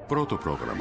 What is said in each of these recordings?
Πρώτο πρόγραμμα.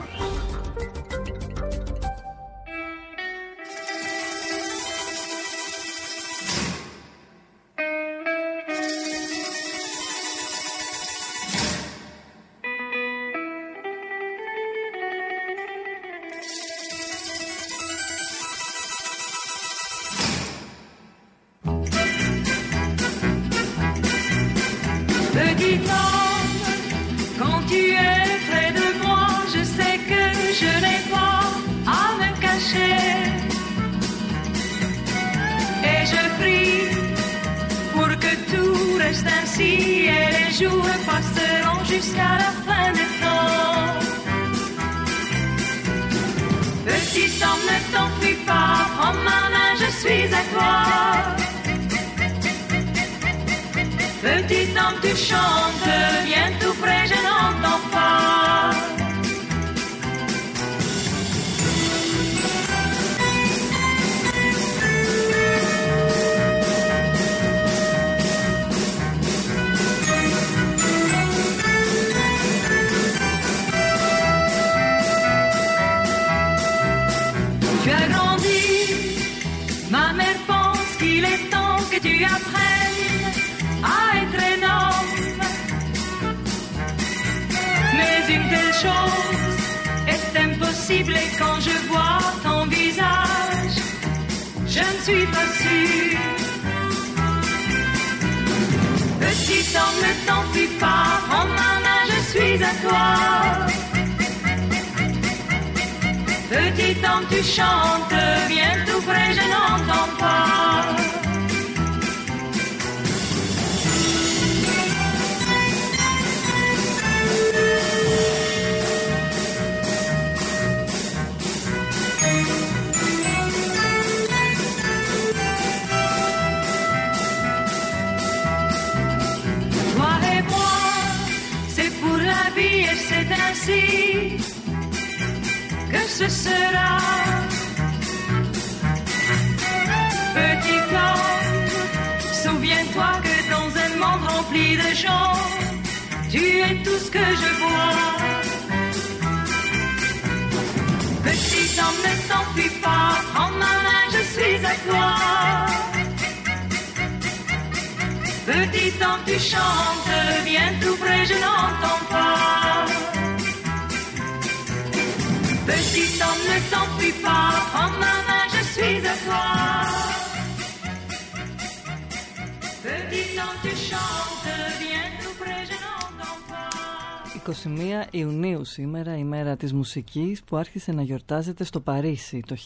Ιουνίου σήμερα, η μέρα της μουσικής που άρχισε να γιορτάζεται στο Παρίσι το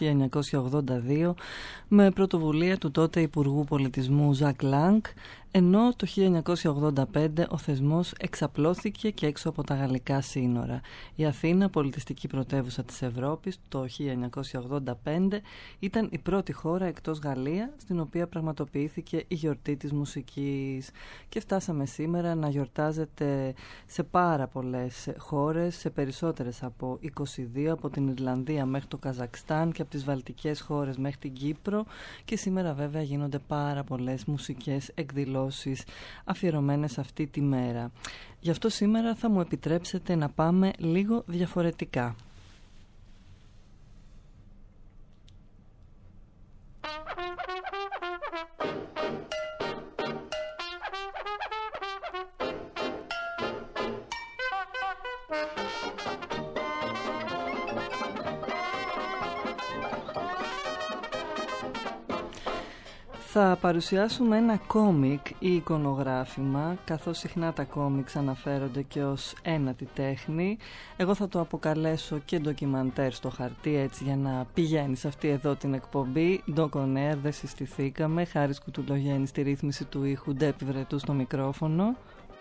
1982 με πρωτοβουλία του τότε Υπουργού Πολιτισμού Ζακ Λάνγκ, ενώ το 1985 ο θεσμός εξαπλώθηκε και έξω από τα γαλλικά σύνορα. Η Αθήνα, πολιτιστική πρωτεύουσα της Ευρώπης, το 1985 ήταν η πρώτη χώρα εκτός Γαλλία στην οποία πραγματοποιήθηκε η γιορτή της μουσικής. Και φτάσαμε σήμερα να γιορτάζεται σε πάρα πολλές χώρες, σε περισσότερες από 22, από την Ιρλανδία μέχρι το Καζακστάν και από τις βαλτικές χώρες μέχρι την Κύπρο, και σήμερα βέβαια γίνονται πάρα πολλές μουσικές εκδηλώσεις αφιερωμένες αυτή τη μέρα. Γι' αυτό σήμερα θα μου επιτρέψετε να πάμε λίγο διαφορετικά. Θα παρουσιάσουμε ένα κόμικ ή εικονογράφημα, καθώς συχνά τα κόμικς αναφέρονται και ως ένατη τέχνη. Εγώ θα το αποκαλέσω και ντοκιμαντέρ στο χαρτί, έτσι για να πηγαίνει σε αυτή εδώ την εκπομπή. Doc on Air, δεν συστηθήκαμε. Χάρης Κουτουλογέννη στη ρύθμιση του ήχου, Ντέπη Βρετού στο μικρόφωνο.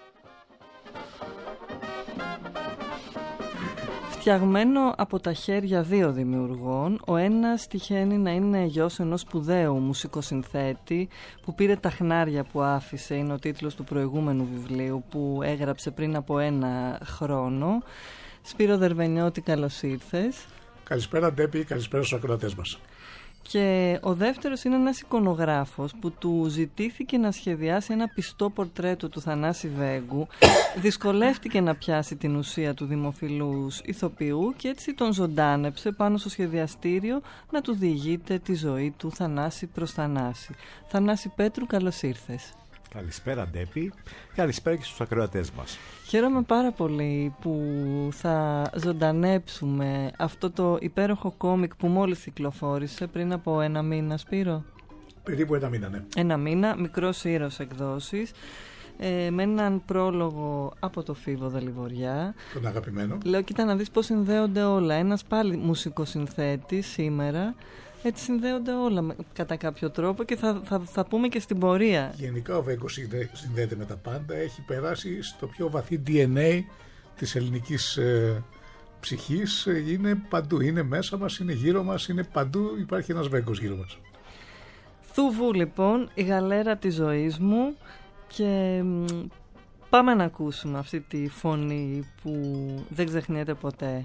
Φτιαγμένο από τα χέρια δύο δημιουργών, ο ένας τυχαίνει να είναι γιος ενός σπουδαίου μουσικοσυνθέτη που πήρε τα χνάρια που άφησε, είναι ο τίτλος του προηγούμενου βιβλίου που έγραψε πριν από 1 χρόνο. Σπύρο Δερβενιώτη, καλώς ήρθες. Καλησπέρα Ντέπη, καλησπέρα στους ακροατές μας. Και ο δεύτερος είναι ένας εικονογράφος που του ζητήθηκε να σχεδιάσει ένα πιστό πορτρέτο του Θανάση Βέγκου. Δυσκολεύτηκε να πιάσει την ουσία του δημοφιλούς ηθοποιού και έτσι τον ζωντάνεψε πάνω στο σχεδιαστήριο να του διηγείται τη ζωή του Θανάση προς Θανάση. Θανάση Πέτρου, καλώς ήρθες. Καλησπέρα Ντέπη, καλησπέρα και στους ακροατές μας. Χαίρομαι πάρα πολύ που θα ζωντανέψουμε αυτό το υπέροχο κόμικ που μόλις κυκλοφόρησε πριν από ένα μήνα, Σπύρο. Περίπου ένα μήνα, ναι. Ένα μήνα, Μικρός Ήρωας εκδόσεις, με έναν πρόλογο από το Φίβο Δελιβοριά. Τον αγαπημένο. Λέω, κοίτα να δεις πώς συνδέονται όλα. Ένας πάλι μουσικοσυνθέτης σήμερα. Έτσι συνδέονται όλα κατά κάποιο τρόπο και θα πούμε και στην πορεία. Γενικά ο Βέγκος συνδέεται με τα πάντα. Έχει περάσει στο πιο βαθύ DNA της ελληνικής ψυχής. Είναι παντού, είναι μέσα μας, είναι γύρω μας, είναι παντού. Υπάρχει ένας Βέγκος γύρω μας. Θούβου λοιπόν, η γαλέρα της ζωής μου, και πάμε να ακούσουμε αυτή τη φωνή που δεν ξεχνιέται ποτέ.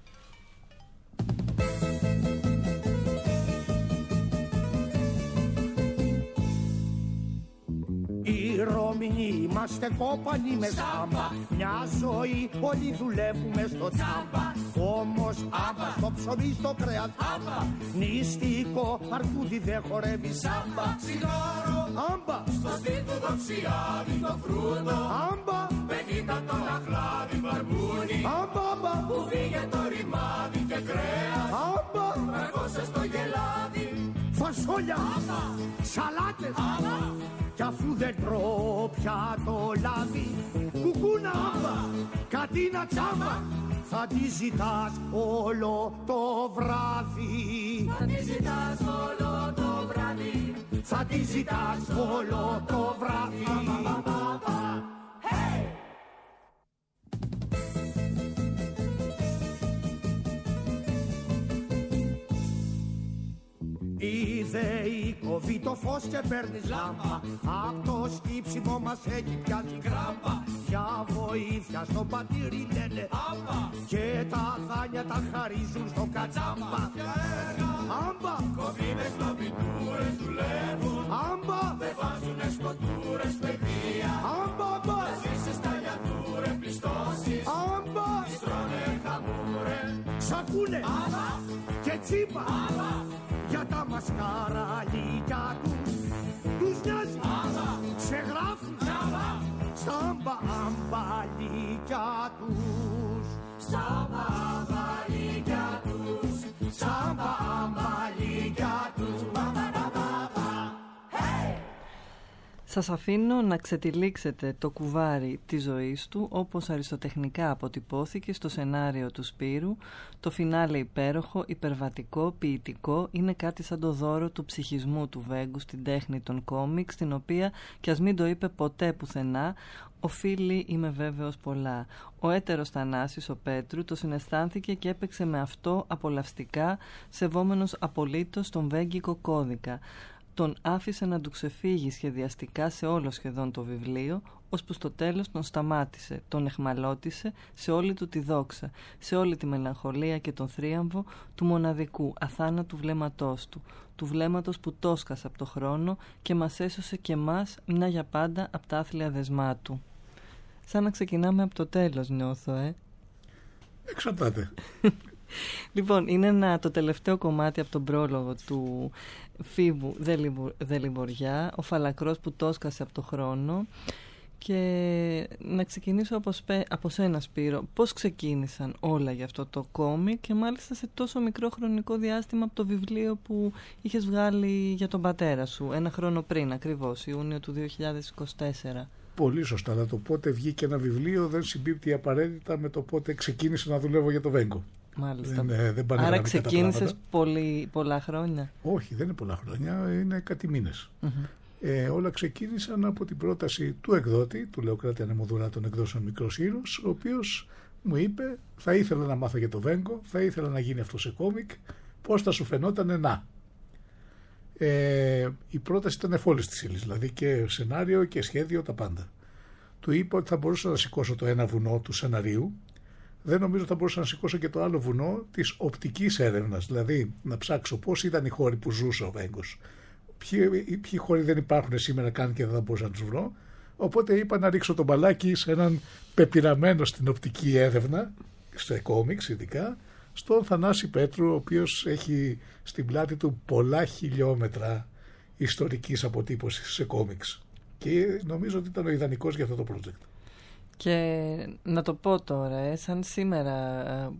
Οι Ρώμινοι είμαστε κόπανοι με ζάμπα. Μια ζωή όλοι δουλεύουμε στο τσάμπα. Όμως άμπα στο ψωμί, στο κρέας άμπα. Νηστικό αρκούδι δεν χορεύει σάμπα. Τσιγάρο άμπα στο σπίτι του δοξιάδι το φρούτο. Άμπα 50 το αχλάδι μπαρμπούνι. Άμπα που φύγε το ρημάδι και κρέας. Άμπα μαγώσε στο γελάδι. Φασόλια άμπα, σαλάτες άμπα. Κι αφού δεν τρώω πια το λάδι, κουκούνα άμπα, κατίνα τσάμπα, θα τη ζητάς όλο το βράδυ. Θα τη ζητάς όλο το βράδυ. Θα τη ζητάς όλο το βράδυ. Hey! Η ΔΕΗ κόβει το φως και παίρνεις λάμπα. Απ' το σκύψιμο μας έχει πιάσει γράμπα. Για βοήθεια στο πατήρι λένε άμπα. Και τα δάνεια τα χαρίζουν στο κατσάμπα. Άμπα κοβίνες νομιτούρες δουλεύουν. Άμπα δεν βάζουνε σκοτούρες παιδεία. Άμπα μπα ζήσεις τα γιατούρε πιστώσεις. Άμπα τις τρώνε χαμούρε. Σακούνε άμπα και τσίπα. Άμπα για τα μασκαραλίκια τους. Τους νοιάζει σε γράφουν στα αμπαλίκια τους. Στα αμπαλίκια τους. Στα αμπαλίκια τους. Σας αφήνω να ξετυλίξετε το κουβάρι της ζωής του όπως αριστοτεχνικά αποτυπώθηκε στο σενάριο του Σπύρου. Το φινάλε υπέροχο, υπερβατικό, ποιητικό, είναι κάτι σαν το δώρο του ψυχισμού του Βέγκου στην τέχνη των κόμικ, στην οποία, κι ας μην το είπε ποτέ πουθενά, οφείλει, είμαι βέβαιος, πολλά. Ο έτερος Θανάσης, ο Πέτρου, το συναισθάνθηκε και έπαιξε με αυτό απολαυστικά, σεβόμενος απολύτως τον βέγκικο κώδικα. Τον άφησε να του ξεφύγει σχεδιαστικά σε όλο σχεδόν το βιβλίο, ώσπου στο τέλος τον σταμάτησε, τον εχμαλώτισε σε όλη του τη δόξα, σε όλη τη μελαγχολία και τον θρίαμβο του μοναδικού, αθάνατου βλέμματός του βλέμματος που τόσκασε από το χρόνο και μας έσωσε και μας μια για πάντα από τα άθλια δεσμά του. Σαν να ξεκινάμε από το τέλος, νιώθω, Εξαρτάται. Λοιπόν, είναι το τελευταίο κομμάτι από τον πρόλογο του Φίβου Δελιβοριά, ο φαλακρός που τόσκασε από το χρόνο. Και να ξεκινήσω από σένα, Σπύρο. Πώς ξεκίνησαν όλα για αυτό το κόμικ και μάλιστα σε τόσο μικρό χρονικό διάστημα από το βιβλίο που είχες βγάλει για τον πατέρα σου, ένα χρόνο πριν ακριβώς, Ιούνιο του 2024. Πολύ σωστά, αλλά το πότε βγήκε ένα βιβλίο δεν συμπίπτει απαραίτητα με το πότε ξεκίνησε να δουλεύω για το Βέγκο. Μάλιστα. Δεν άρα ξεκίνησες πολλά χρόνια? Όχι, δεν είναι πολλά χρόνια, είναι κάτι μήνες. Όλα ξεκίνησαν από την πρόταση του εκδότη, του Λεοκράτη Ανεμοδουρά των εκδόσεων Μικρός Ήρωας, ο οποίος μου είπε, θα ήθελα να μάθω για το Βέγκο, θα ήθελα να γίνει αυτό σε κόμικ, πώς θα σου φαινόταν να. Η πρόταση ήταν εφόλης της ύλης, δηλαδή και σενάριο και σχέδιο, τα πάντα. Του είπα ότι θα μπορούσα να σηκώσω το ένα βουνό του σεναρίου, δεν νομίζω θα μπορούσα να σηκώσω και το άλλο βουνό της οπτικής έρευνας. Δηλαδή να ψάξω πώς ήταν οι χώροι που ζούσε ο Βέγκος. Ποιοι χώροι δεν υπάρχουν σήμερα καν και δεν θα μπορούσα να τους βρω. Οπότε είπα να ρίξω τον μπαλάκι σε έναν πεπειραμένο στην οπτική έρευνα, σε κόμιξ ειδικά, στον Θανάση Πέτρου, ο οποίος έχει στην πλάτη του πολλά χιλιόμετρα ιστορικής αποτύπωσης σε κόμιξ. Και νομίζω ότι ήταν ο ιδανικός για αυτό το project. Και να το πω τώρα, σαν σήμερα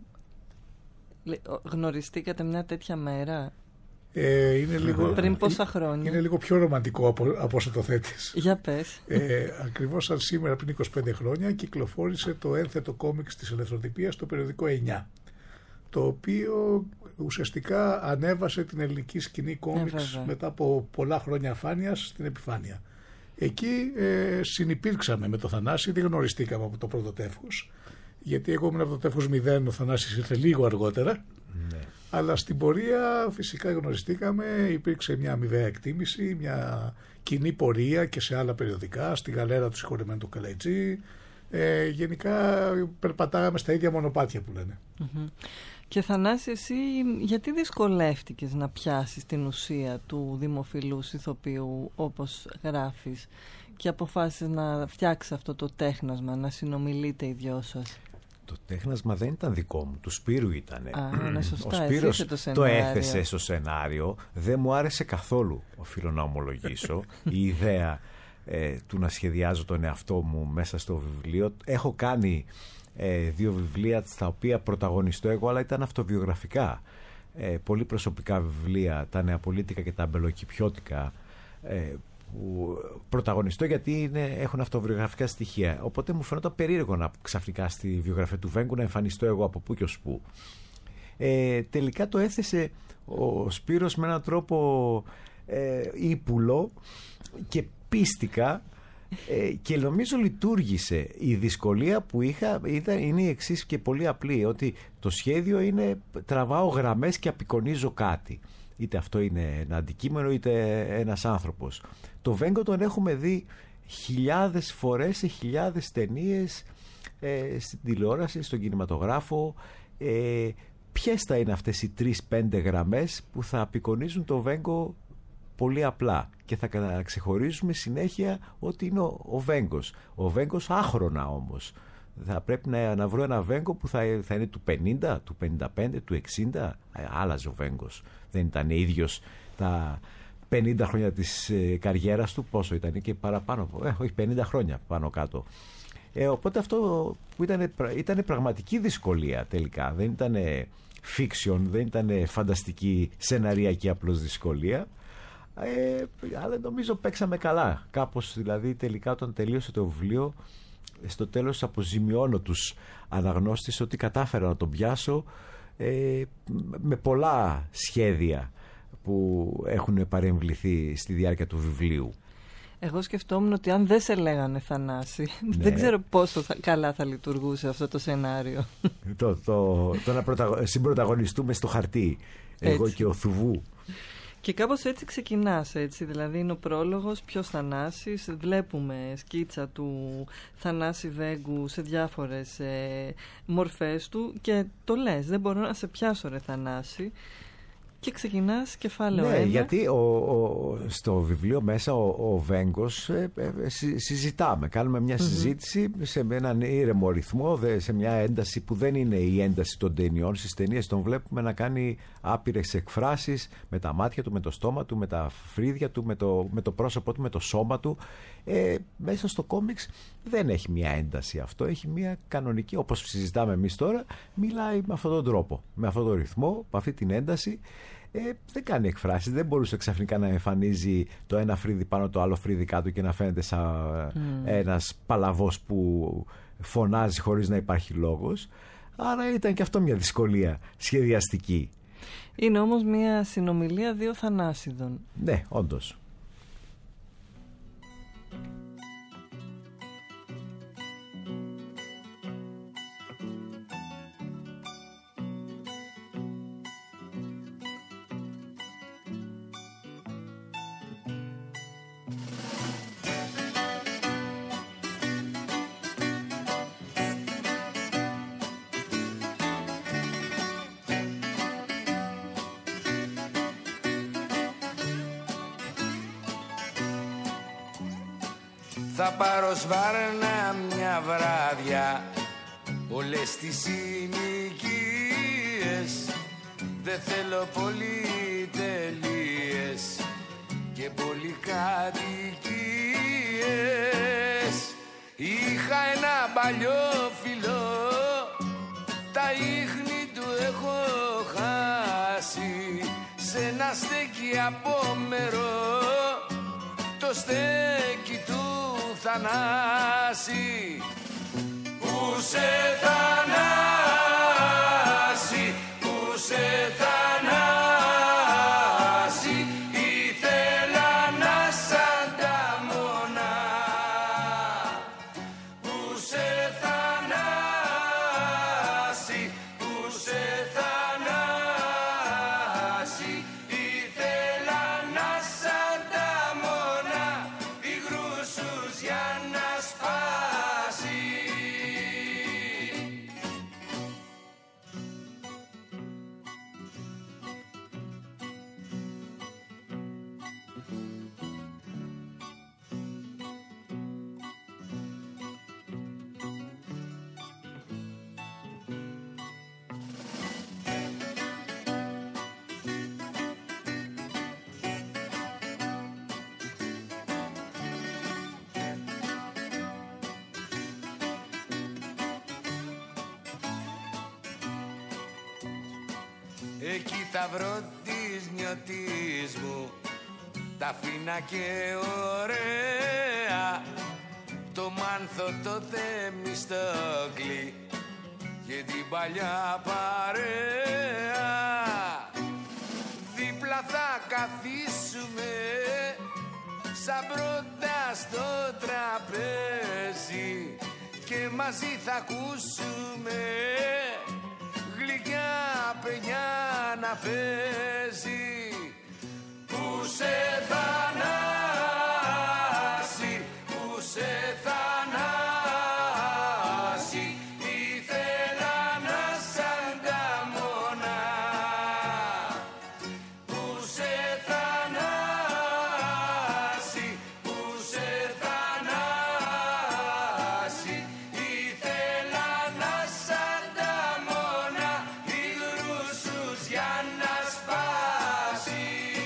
γνωριστήκατε μια τέτοια μέρα? Είναι λίγο, πριν πόσα χρόνια? Είναι λίγο πιο ρομαντικό από όσο το θέτεις. Για πες. Ακριβώς σαν σήμερα πριν 25 χρόνια κυκλοφόρησε το ένθετο κόμιξ της Ελευθεροτυπίας στο περιοδικό 9, το οποίο ουσιαστικά ανέβασε την ελληνική σκηνή κόμιξ μετά από πολλά χρόνια αφάνειας στην επιφάνεια. Εκεί συνυπήρξαμε με το Θανάση, δεν γνωριστήκαμε από το πρώτο τεύχος, γιατί εγώ ήμουν από το τεύχος 0, ο Θανάσης ήρθε λίγο αργότερα. Ναι. Αλλά στην πορεία φυσικά γνωριστήκαμε, υπήρξε μια αμοιβαία εκτίμηση, μια κοινή πορεία και σε άλλα περιοδικά, στη γαλέρα του συγχωρεμένου του Καλαϊτζή. Γενικά περπατάγαμε στα ίδια μονοπάτια που λένε. Mm-hmm. Και Θανάση, εσύ γιατί δυσκολεύτηκες να πιάσεις την ουσία του δημοφιλούς ηθοποιού όπως γράφεις και αποφάσισες να φτιάξεις αυτό το τέχνασμα, να συνομιλείτε οι δυο σας? Το τέχνασμα δεν ήταν δικό μου, του Σπύρου ήτανε. Ναι, σωστά, ο Σπύρος το έθεσε στο σενάριο, δεν μου άρεσε καθόλου, οφείλω να ομολογήσω, η ιδέα του να σχεδιάζω τον εαυτό μου μέσα στο βιβλίο. Έχω κάνει 2 βιβλία στα οποία πρωταγωνιστώ εγώ, αλλά ήταν αυτοβιογραφικά. Πολύ προσωπικά βιβλία, τα Νεαπολίτικα και τα Αμπελοκηπιώτικα, που πρωταγωνιστώ γιατί έχουν αυτοβιογραφικά στοιχεία. Οπότε μου φαίνονταν περίεργο να ξαφνικά στη βιογραφία του Βέγκου να εμφανιστώ εγώ από πού και ως πού. Τελικά το έθεσε ο Σπύρος με έναν τρόπο ύπουλο και πίστηκα και νομίζω λειτουργήσε. Η δυσκολία που είχα είναι η εξής και πολύ απλή, ότι το σχέδιο είναι τραβάω γραμμές και απεικονίζω κάτι. Είτε αυτό είναι ένα αντικείμενο είτε ένας άνθρωπος. Το Βέγκο τον έχουμε δει χιλιάδες φορές σε χιλιάδες ταινίες, στην τηλεόραση, στον κινηματογράφο. Ποιες θα είναι αυτές οι 3-5 γραμμές που θα απεικονίζουν το Βέγκο πολύ απλά και θα ξεχωρίζουμε συνέχεια ότι είναι ο Βέγκος. Ο Βέγκος άχρονα όμως. Θα πρέπει να βρω ένα Βέγκο που θα είναι του 50, του 55, του 60. Άλλαζε ο Βέγκος. Δεν ήταν ίδιος τα 50 χρόνια της καριέρας του. Πόσο ήταν και παραπάνω. Όχι, 50 χρόνια πάνω κάτω. Οπότε αυτό που ήταν πραγματική δυσκολία τελικά. Δεν ήταν fiction, δεν ήταν φανταστική σεναριακή απλώς δυσκολία. Αλλά νομίζω παίξαμε καλά. Κάπως δηλαδή τελικά όταν τελείωσε το βιβλίο, στο τέλος αποζημιώνω τους αναγνώστες ότι κατάφερα να τον πιάσω με πολλά σχέδια που έχουν παρεμβληθεί στη διάρκεια του βιβλίου. Εγώ σκεφτόμουν ότι αν δεν σε λέγανε Θανάση, δεν ξέρω πόσο καλά θα λειτουργούσε αυτό το σενάριο. Το να συμπρωταγωνιστούμε στο χαρτί, εγώ και ο Θουβού. Και κάπως έτσι ξεκινάς, έτσι, δηλαδή είναι ο πρόλογος, ποιος Θανάσης, βλέπουμε σκίτσα του Θανάση Βέγκου σε διάφορες μορφές του και το λες, δεν μπορώ να σε πιάσω ρε Θανάση, και ξεκινάς κεφάλαιο 1. Ναι, γιατί στο βιβλίο μέσα ο Βέγκος συζητάμε, κάνουμε μια συζήτηση σε έναν ήρεμο ρυθμό, σε μια ένταση που δεν είναι η ένταση των ταινιών. Στις ταινίες τον βλέπουμε να κάνει άπειρες εκφράσεις με τα μάτια του, με το στόμα του, με τα φρύδια του, με το πρόσωπό του, με το σώμα του. Μέσα στο κόμιξ δεν έχει μια ένταση αυτό, έχει μια κανονική, όπως συζητάμε εμείς τώρα, μιλάει με αυτόν τον τρόπο, με αυτόν τον ρυθμό, με αυτή την ένταση. Δεν κάνει εκφράσεις, δεν μπορούσε ξαφνικά να εμφανίζει το ένα φρύδι πάνω το άλλο φρύδι κάτω και να φαίνεται σαν ένας παλαβός που φωνάζει χωρίς να υπάρχει λόγος. Άρα ήταν και αυτό μια δυσκολία σχεδιαστική. Είναι όμως μια συνομιλία δύο Θανάσιδων. Ναι, όντως. θα πάρω σβάρνα μια βράδια, όλες τις συνοικίες. Δεν θέλω πολυτελείες και πολυκατοικίες. Είχα ένα παλιό φιλό, τα ίχνη του έχω χάσει. Σε ένα στέκι απόμερο, το στέκι του Θανάση. Που σε Θανάση, που σε Θανάση, ήθελα να σ' ανταμώνα. Που σε Θανάση, που σε Θανάση, ήθελα να σ' ανταμώνα, υγρούς τους για να σπάσει. Εκεί θα βρω τις νιώτης μου, τα φίνα και ωραία, το Μάνθο, το Θεμιστόκλη και την παλιά παρέα. Δίπλα θα καθίσουμε σαν πρώτα στο τραπέζι και μαζί θα ακούσουμε γλυκιά παινιά να παίζει. Που σε Θανάση, που σε Θανάση, ήθελα να σ' ανταμώνα. Που σε Θανάση, που σε Θανάση, ήθελα να σ' ανταμώνα, υγρούς τους για να σπάσει.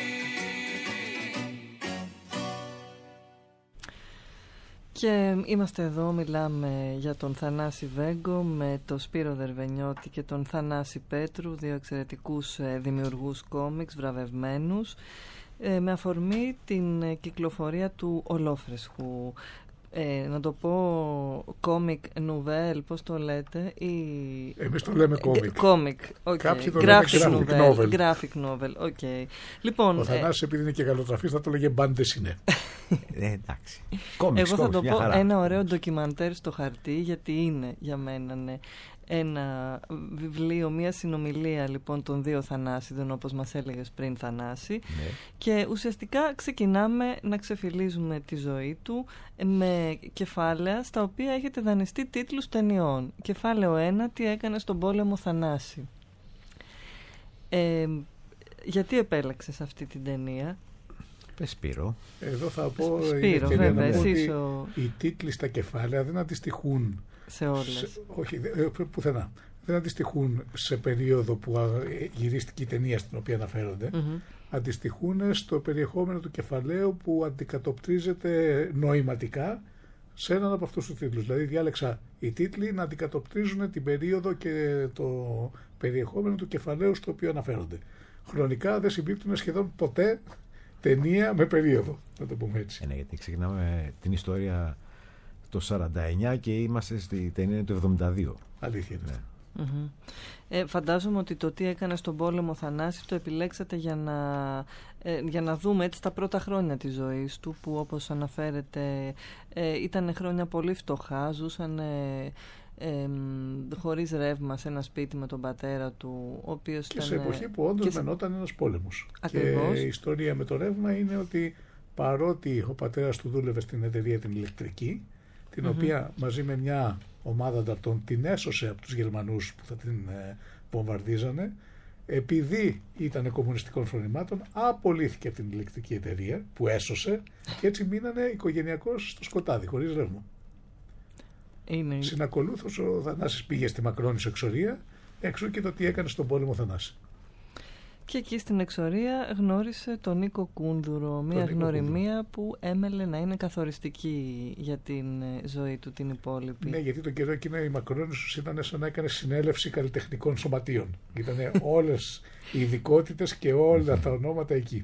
Και είμαστε εδώ, μιλάμε για τον Θανάση Βέγκο με τον Σπύρο Δερβενιώτη και τον Θανάση Πέτρου, δύο εξαιρετικούς δημιουργούς κόμιξ βραβευμένους, με αφορμή την κυκλοφορία του Ολόφρεσχου. Να το πω κόμικ νουβέλ, πώς το λέτε? Εμείς το λέμε κόμικ. Κόμικ, Κάποιοι το λένε graphic novel. Okay. Λοιπόν, ο Θανάσης, επειδή είναι και γαλλοτραφής, θα το λέγε μπάντε σινέ. Εντάξει. Κόμιξ, εγώ θα το πω χαρά. ένα ωραίο ντοκιμαντέρ στο χαρτί, γιατί είναι για μένα ένα βιβλίο, μια συνομιλία λοιπόν των δύο Θανάσιδων, όπως μας έλεγες πριν, Θανάση, Ναι. και ουσιαστικά ξεκινάμε να ξεφυλίζουμε τη ζωή του με κεφάλαια στα οποία έχετε δανειστεί τίτλους ταινιών. Κεφάλαιο 1, τι έκανε στον πόλεμο, Θανάση. Γιατί επέλεξες αυτή την ταινία? Σπύρο. Εδώ θα πω, Σπύρο, βέβαια, ότι ο... οι τίτλοι στα κεφάλαια δεν αντιστοιχούν σε όλες. όχι, πουθενά. Δεν αντιστοιχούν σε περίοδο που γυρίστηκε η ταινία στην οποία αναφέρονται. Mm-hmm. Αντιστοιχούν στο περιεχόμενο του κεφαλαίου που αντικατοπτρίζεται νοηματικά σε έναν από αυτούς τους τίτλους. Δηλαδή διάλεξα οι τίτλοι να αντικατοπτρίζουν την περίοδο και το περιεχόμενο του κεφαλαίου στο οποίο αναφέρονται. Χρονικά δεν συμπίπτουν σχεδόν ποτέ ταινία με περίοδο, να το πούμε έτσι. Ναι, γιατί ξεκινάμε την ιστορία το 49 και είμαστε στη ταινία του 72. Αλήθεια είναι. Ναι. Mm-hmm. Φαντάζομαι ότι το τι έκανε στον πόλεμο, Θανάση, το επιλέξατε για να δούμε έτσι τα πρώτα χρόνια της ζωής του, που όπως αναφέρεται ήταν χρόνια πολύ φτωχά, ζούσαν χωρίς ρεύμα σε ένα σπίτι με τον πατέρα του, ο οποίος και ήταν, σε εποχή που όντως μενόταν ένας πόλεμος. Ακριβώς. Και η ιστορία με το ρεύμα είναι ότι παρότι ο πατέρας του δούλευε στην εταιρεία την ηλεκτρική, την οποία μαζί με μια ομάδα ανταρτών την έσωσε από τους Γερμανούς που θα την βομβαρδίζανε, επειδή ήταν κομμουνιστικών φρονημάτων, απολύθηκε από την ηλεκτρική εταιρεία που έσωσε και έτσι μείνανε οικογενειακώς στο σκοτάδι, χωρίς ρεύμα. Συνακολούθως ο Θανάσης πήγε στη Μακρόνισσο εξορία, έξω και το τι έκανε στον πόλεμο Θανάση. Και εκεί στην εξορία γνώρισε τον Νίκο Κούνδουρο, μια γνωριμία που έμελε να είναι καθοριστική για την ζωή του την υπόλοιπη. Ναι, γιατί τον καιρό εκείνο η Μακρόνισσος ήταν σαν να έκανε συνέλευση καλλιτεχνικών σωματείων. Ήταν όλες οι ειδικότητες και όλα τα ονόματα εκεί.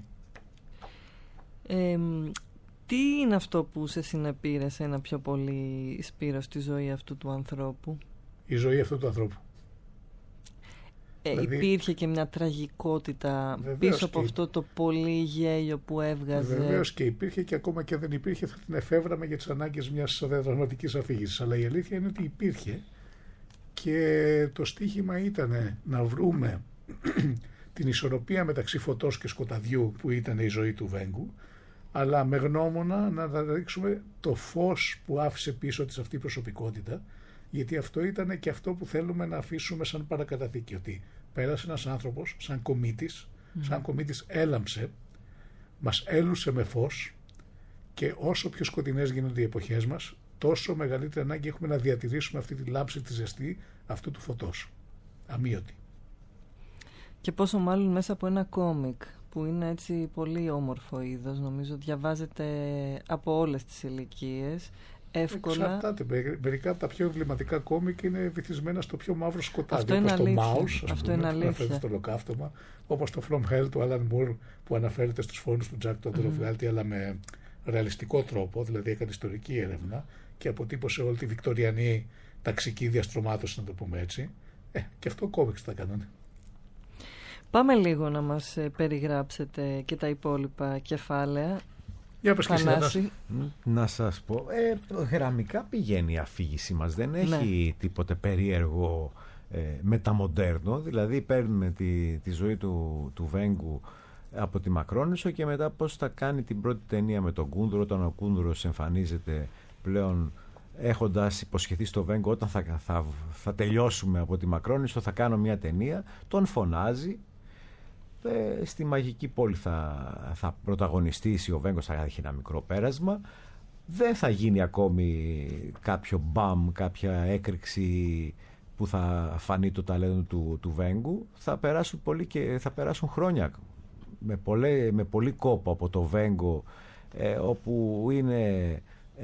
Τι είναι αυτό που σε συνεπήρε ένα πιο πολύ, Σπύρο, στη ζωή αυτού του ανθρώπου? Η ζωή αυτού του ανθρώπου. Δηλαδή, υπήρχε και μια τραγικότητα πίσω από αυτό το πολύ γέλιο που έβγαζε. Βεβαίως και υπήρχε, και ακόμα και δεν υπήρχε θα την εφεύραμε για τις ανάγκες μιας δραματικής αφήγησης. Αλλά η αλήθεια είναι ότι υπήρχε και το στίχημα ήταν να βρούμε την ισορροπία μεταξύ φωτός και σκοταδιού που ήταν η ζωή του Βέγκου, αλλά με γνώμονα να δείξουμε το φως που άφησε πίσω της αυτή η προσωπικότητα, γιατί αυτό ήταν και αυτό που θέλουμε να αφήσουμε σαν παρακαταθήκη, ότι πέρασε ένας άνθρωπος σαν κομίτης έλαμψε, μας έλουσε με φως και όσο πιο σκοτεινές γίνονται οι εποχές μας, τόσο μεγαλύτερη ανάγκη έχουμε να διατηρήσουμε αυτή τη λάμψη, τη ζεστή αυτού του φωτός, αμύωτη. Και πόσο μάλλον μέσα από ένα κόμικ που είναι έτσι πολύ όμορφο είδος, νομίζω διαβάζεται από όλες τις ηλικίες. Εύκολα. Εξαρτάται. Μερικά από τα πιο εμβληματικά κόμικ είναι βυθισμένα στο πιο μαύρο σκοτάδι. Όπως το Mouse, αυτό είναι αλήθεια. Αναφέρεται στο ολοκαύτωμα. Όπως το From Hell του Alan Moore που αναφέρεται στους φόνους του Jack Todorov, αλλά με ρεαλιστικό τρόπο, δηλαδή έκανε ιστορική έρευνα και αποτύπωσε όλη τη βικτοριανή ταξική διαστρωμάτωση, να το πούμε έτσι. Και αυτό κόμικ θα κάνανε. Πάμε λίγο να μας περιγράψετε και τα υπόλοιπα κεφάλαια. Να σας πω, γραμμικά πηγαίνει η αφήγηση μας, δεν έχει τίποτε περίεργο μεταμοντέρνο, δηλαδή παίρνουμε τη ζωή του Βέγκου από τη Μακρόνισσο και μετά πώς θα κάνει την πρώτη ταινία με τον Κούνδουρο, όταν ο Κούνδουρος εμφανίζεται πλέον έχοντας υποσχεθεί στο Βέγκο, όταν θα τελειώσουμε από τη Μακρόνισσο θα κάνω μια ταινία, τον φωνάζει. Στη μαγική πόλη θα πρωταγωνιστήσει ο Βέγκος, θα έχει ένα μικρό πέρασμα, δεν θα γίνει ακόμη κάποιο μπαμ, κάποια έκρηξη που θα φανεί το ταλέντο του Βέγκου, θα περάσουν χρόνια με πολύ κόπο από το Βέγκο, όπου είναι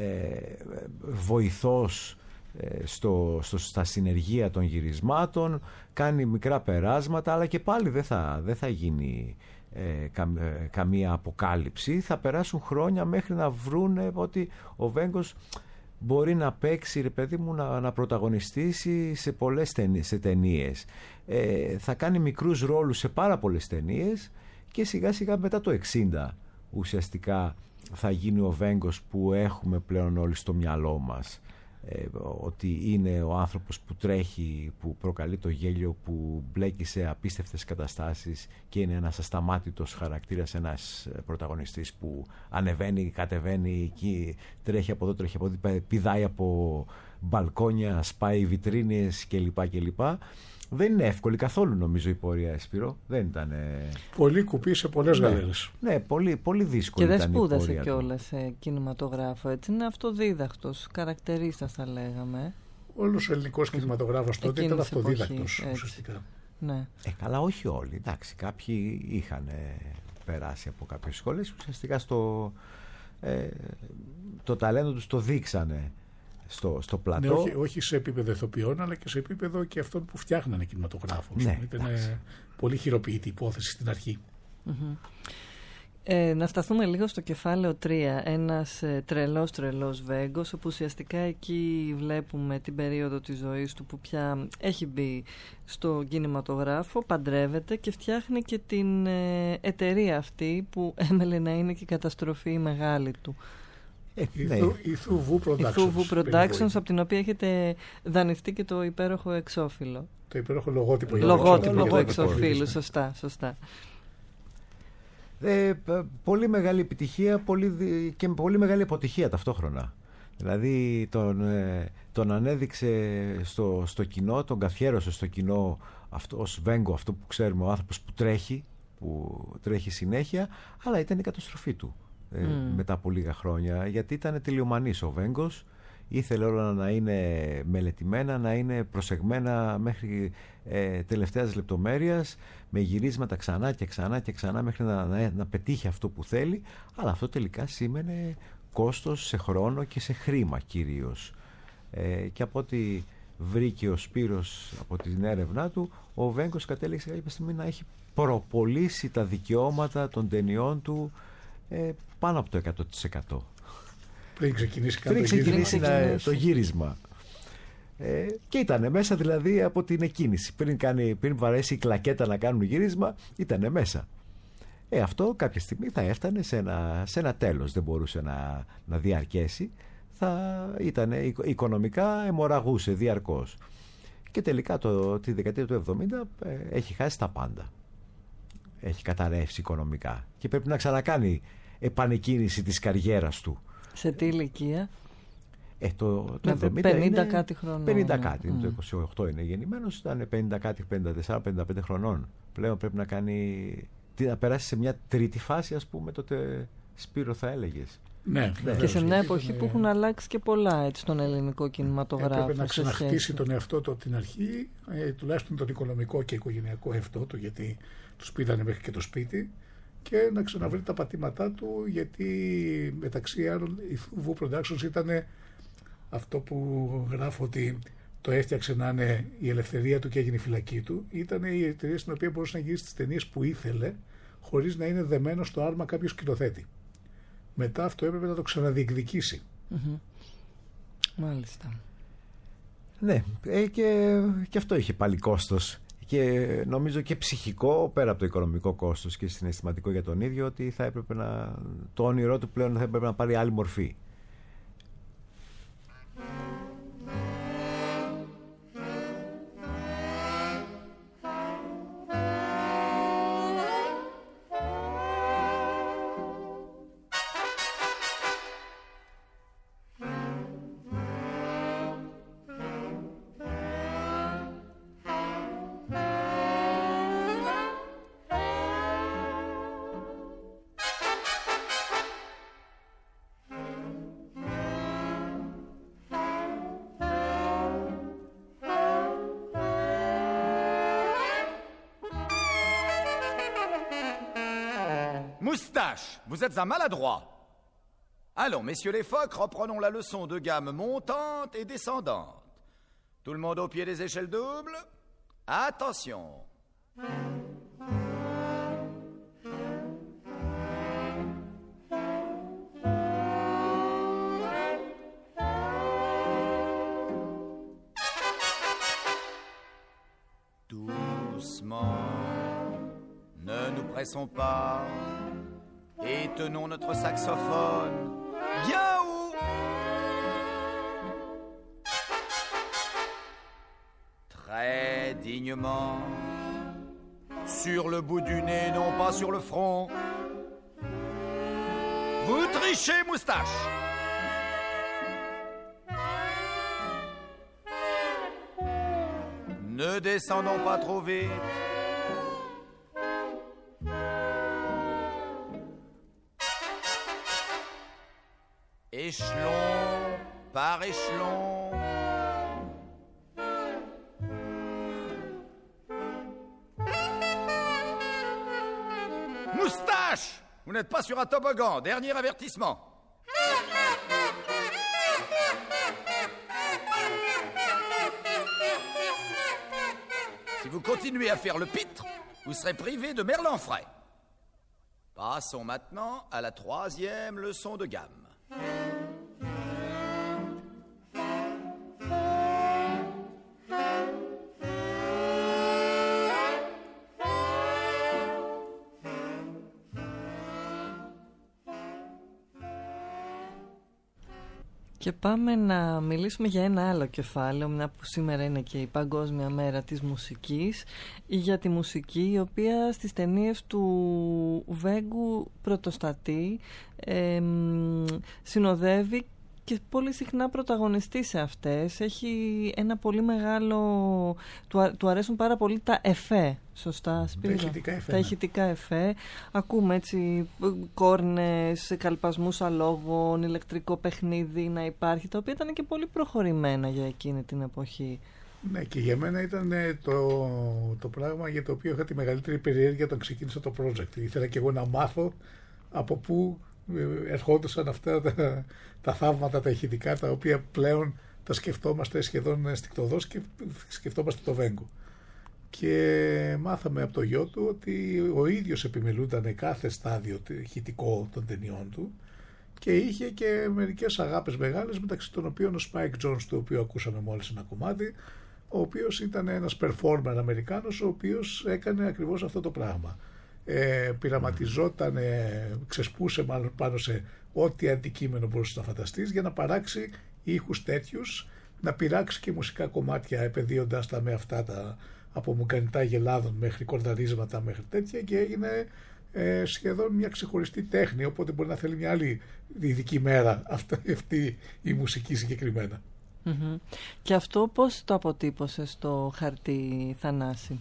βοηθός στα συνεργεία των γυρισμάτων, κάνει μικρά περάσματα, αλλά και πάλι δεν θα γίνει καμία αποκάλυψη. Θα περάσουν χρόνια μέχρι να βρούνε ότι ο Βέγκος μπορεί να παίξει, ρε παιδί μου, να πρωταγωνιστήσει σε πολλές ταινίες. Θα κάνει μικρούς ρόλους σε πάρα πολλές ταινίες και σιγά σιγά μετά το 60 ουσιαστικά θα γίνει ο Βέγκος που έχουμε πλέον όλοι στο μυαλό μας. Ότι είναι ο άνθρωπος που τρέχει, που προκαλεί το γέλιο, που μπλέκει σε απίστευτες καταστάσεις και είναι ένας ασταμάτητος χαρακτήρας, ένας πρωταγωνιστής που ανεβαίνει, κατεβαίνει εκεί, τρέχει από εδώ, τρέχει από εδώ, πηδάει από μπαλκόνια, σπάει βιτρίνες κλπ. Δεν είναι εύκολη καθόλου, νομίζω, η πορεία, Σπύρο. Δεν ήταν. Πολύ κουπί σε πολλές γαλέρες. Ναι, πολύ δύσκολη. Και δεν ήταν σπούδασε κιόλας σε κινηματογράφο, έτσι. Είναι αυτοδίδακτος, χαρακτηρίστας, θα λέγαμε. Όλος ο ελληνικός κινηματογράφος τότε ήταν αυτοδίδακτος, ουσιαστικά. Ναι. Καλά, όχι όλοι. Εντάξει, κάποιοι είχαν περάσει από κάποιες σχολές. Ουσιαστικά το ταλέντο τους το δείξανε στο πλατό. Ναι, όχι σε επίπεδο ηθοποιών, αλλά και σε επίπεδο και αυτών που φτιάχνανε κινηματογράφο. Ναι, ήταν πολύ χειροποίητη υπόθεση στην αρχή. Να σταθούμε λίγο στο κεφάλαιο 3. Ένας τρελός Βέγκος, όπου ουσιαστικά εκεί βλέπουμε την περίοδο της ζωής του που πια έχει μπει στο κινηματογράφο, παντρεύεται και φτιάχνει και την εταιρεία αυτή που έμελε να είναι και η καταστροφή μεγάλη του. Η Θουβού Productions, από την οποία έχετε δανειστεί και το υπέροχο εξώφυλλο. Το υπέροχο λογότυπο του εξωφύλλου, σωστά. Πολύ μεγάλη επιτυχία και πολύ μεγάλη αποτυχία ταυτόχρονα. Δηλαδή τον ανέδειξε στο κοινό, τον καθιέρωσε στο κοινό ως Βέγκο, αυτό που ξέρουμε, ο άνθρωπος που τρέχει συνέχεια, αλλά ήταν η καταστροφή του μετά από λίγα χρόνια, γιατί ήταν τελειομανής ο Βέγκος. Ήθελε όλα να είναι μελετημένα, να είναι προσεγμένα μέχρι τελευταίας λεπτομέρειας, με γυρίσματα ξανά και ξανά και ξανά μέχρι να πετύχει αυτό που θέλει, αλλά αυτό τελικά σήμαινε κόστος σε χρόνο και σε χρήμα κυρίως. Και από ό,τι βρήκε ο Σπύρος από την έρευνά του, ο Βέγκος κατέληξε κάποια στιγμή να έχει προπωλήσει τα δικαιώματα των ταινιών του πάνω από το 100%. Πριν ξεκινήσει το γύρισμα. Και ήταν μέσα δηλαδή από την εκκίνηση. Πριν βαρέσει η κλακέτα να κάνουν γύρισμα, ήταν μέσα. Αυτό κάποια στιγμή θα έφτανε σε ένα τέλος. Δεν μπορούσε να διαρκέσει. Οικονομικά αιμορραγούσε διαρκώς. Και τελικά τη δεκαετία του 70 έχει χάσει τα πάντα. Έχει καταρρεύσει οικονομικά. Και πρέπει να ξανακάνει επανεκκίνηση της καριέρας του. Σε τι ηλικία? Το 70 50 κάτι χρονών. 50 κάτι. Το 28 είναι γεννημένος, ήταν 50 κάτι, 54-55 χρονών. Πλέον πρέπει να περάσει σε μια τρίτη φάση, ας πούμε, τότε, Σπύρο, θα έλεγες. Ναι, και σε μια εποχή που έχουν αλλάξει και πολλά στον ελληνικό κινηματογράφο. Έπρεπε να ξαναχτίσει τον εαυτό του από την αρχή, τουλάχιστον τον οικονομικό και οικογενειακό εαυτό του, γιατί τους πήρανε μέχρι και το σπίτι, και να ξαναβρει τα πατήματά του, γιατί μεταξύ άλλων η Βου Productions ήταν αυτό που γράφω ότι το έφτιαξε να είναι η ελευθερία του και έγινε η φυλακή του. Ήταν η εταιρεία στην οποία μπορούσε να γυρίσει τις ταινίες που ήθελε, χωρίς να είναι δεμένο στο άρμα κάποιο σκηνοθέτη. Μετά αυτό έπρεπε να το ξαναδιεκδικήσει. Μάλιστα. Ναι, και αυτό είχε πάλι κόστος. Και νομίζω και ψυχικό, πέρα από το οικονομικό κόστος, και συναισθηματικό για τον ίδιο, ότι θα έπρεπε το όνειρό του πλέον θα έπρεπε να πάρει άλλη μορφή. Moustache, vous êtes un maladroit. Allons, messieurs les phoques, reprenons la leçon de gamme montante et descendante. Tout le monde au pied des échelles doubles. Attention. Doucement, ne nous pressons pas. Et tenons notre saxophone bien haut. Très dignement. Sur le bout du nez, non pas sur le front. Vous trichez, Moustache. Ne descendons pas trop vite. Échelon par échelon. Moustache, vous n'êtes pas sur un toboggan. Dernier avertissement. Si vous continuez à faire le pitre, vous serez privé de merlan frais. Passons maintenant à la 3e leçon de gamme. Και πάμε να μιλήσουμε για ένα άλλο κεφάλαιο, μια που σήμερα είναι και η Παγκόσμια Μέρα της Μουσικής, για τη μουσική η οποία στις ταινίες του Βέγκου πρωτοστατεί, συνοδεύει και πολύ συχνά πρωταγωνιστεί σε αυτές. Έχει ένα πολύ μεγάλο... Του αρέσουν πάρα πολύ τα εφέ, σωστά, Σπύρο? Τα ηχητικά εφέ. Ακούμε έτσι κόρνες, καλπασμούς αλόγων, ηλεκτρικό παιχνίδι να υπάρχει, τα οποία ήταν και πολύ προχωρημένα για εκείνη την εποχή. Ναι, και για μένα ήταν το πράγμα για το οποίο είχα τη μεγαλύτερη περιέργεια όταν ξεκίνησα το project. Ήθελα και εγώ να μάθω από πού ερχόντουσαν αυτά τα θαύματα, τα ηχητικά, τα οποία πλέον τα σκεφτόμαστε σχεδόν ενστικτωδώς και σκεφτόμαστε το Βέγκο. Και μάθαμε από το γιο του ότι ο ίδιος επιμελούνταν κάθε στάδιο ηχητικό των ταινιών του και είχε και μερικές αγάπες μεγάλες, μεταξύ των οποίων ο Spike Jonze, το οποίο ακούσαμε μόλις ένα κομμάτι, ο οποίος ήταν ένας performer Αμερικάνος, ο οποίος έκανε ακριβώς αυτό το πράγμα. Πειραματιζόταν, ξεσπούσε μάλλον πάνω σε ό,τι αντικείμενο μπορούσε να φανταστείς για να παράξει ήχους τέτοιους, να πειράξει και μουσικά κομμάτια επενδύοντας τα με αυτά τα από μουκανιτά γελάδων μέχρι κορδαρίσματα μέχρι τέτοια, και έγινε σχεδόν μια ξεχωριστή τέχνη, οπότε μπορεί να θέλει μια άλλη ειδική μέρα αυτή η μουσική συγκεκριμένα. Mm-hmm. Και αυτό πώς το αποτύπωσε στο χαρτί, Θανάση?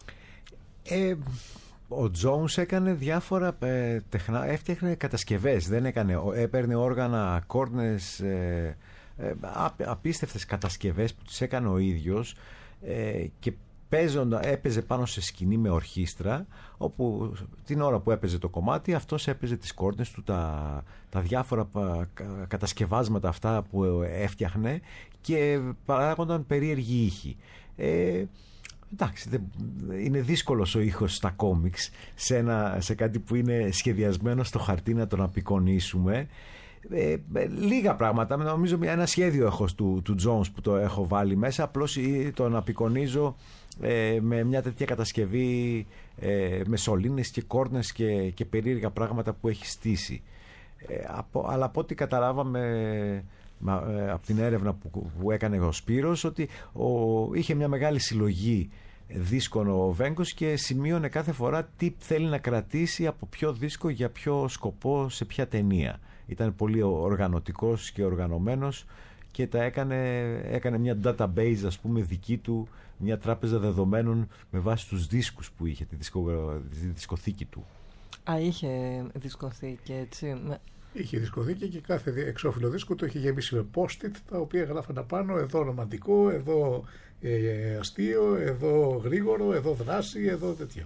Ο Jones έκανε διάφορα έφτιαχνε κατασκευές, έπαιρνε όργανα, κόρνες, απίστευτες κατασκευές που τις έκανε ο ίδιος, και έπαιζε πάνω σε σκηνή με ορχήστρα, όπου την ώρα που έπαιζε το κομμάτι αυτός έπαιζε τις κόρνες του, τα διάφορα κατασκευάσματα αυτά που έφτιαχνε, και παράγονταν περίεργοι ήχοι. Εντάξει, είναι δύσκολος ο ήχος στα κόμιξ, σε κάτι που είναι σχεδιασμένο στο χαρτί, να τον απεικονίσουμε. Λίγα πράγματα, νομίζω ένα σχέδιο έχω του Jones που το έχω βάλει μέσα, απλώς τον απεικονίζω με μια τέτοια κατασκευή, με σωλήνες και κόρνες και περίεργα πράγματα που έχει στήσει. Αλλά από ό,τι καταλάβαμε από την έρευνα που έκανε ο Σπύρος, ότι είχε μια μεγάλη συλλογή δίσκων ο Βέγκος και σημείωνε κάθε φορά τι θέλει να κρατήσει από ποιο δίσκο, για ποιο σκοπό, σε ποια ταινία. Ήταν πολύ οργανωτικός και οργανωμένος και έκανε μια database, ας πούμε, δική του, μια τράπεζα δεδομένων με βάση τους δίσκους που είχε, τη δισκοθήκη του. Είχε δισκοθήκη, έτσι? Είχε δισκοθήκη και κάθε εξώφυλλο δίσκο το είχε γεμίσει με post-it, τα οποία γράφανε πάνω, εδώ ρομαντικό, εδώ αστείο, εδώ γρήγορο, εδώ δράση, εδώ τέτοιο.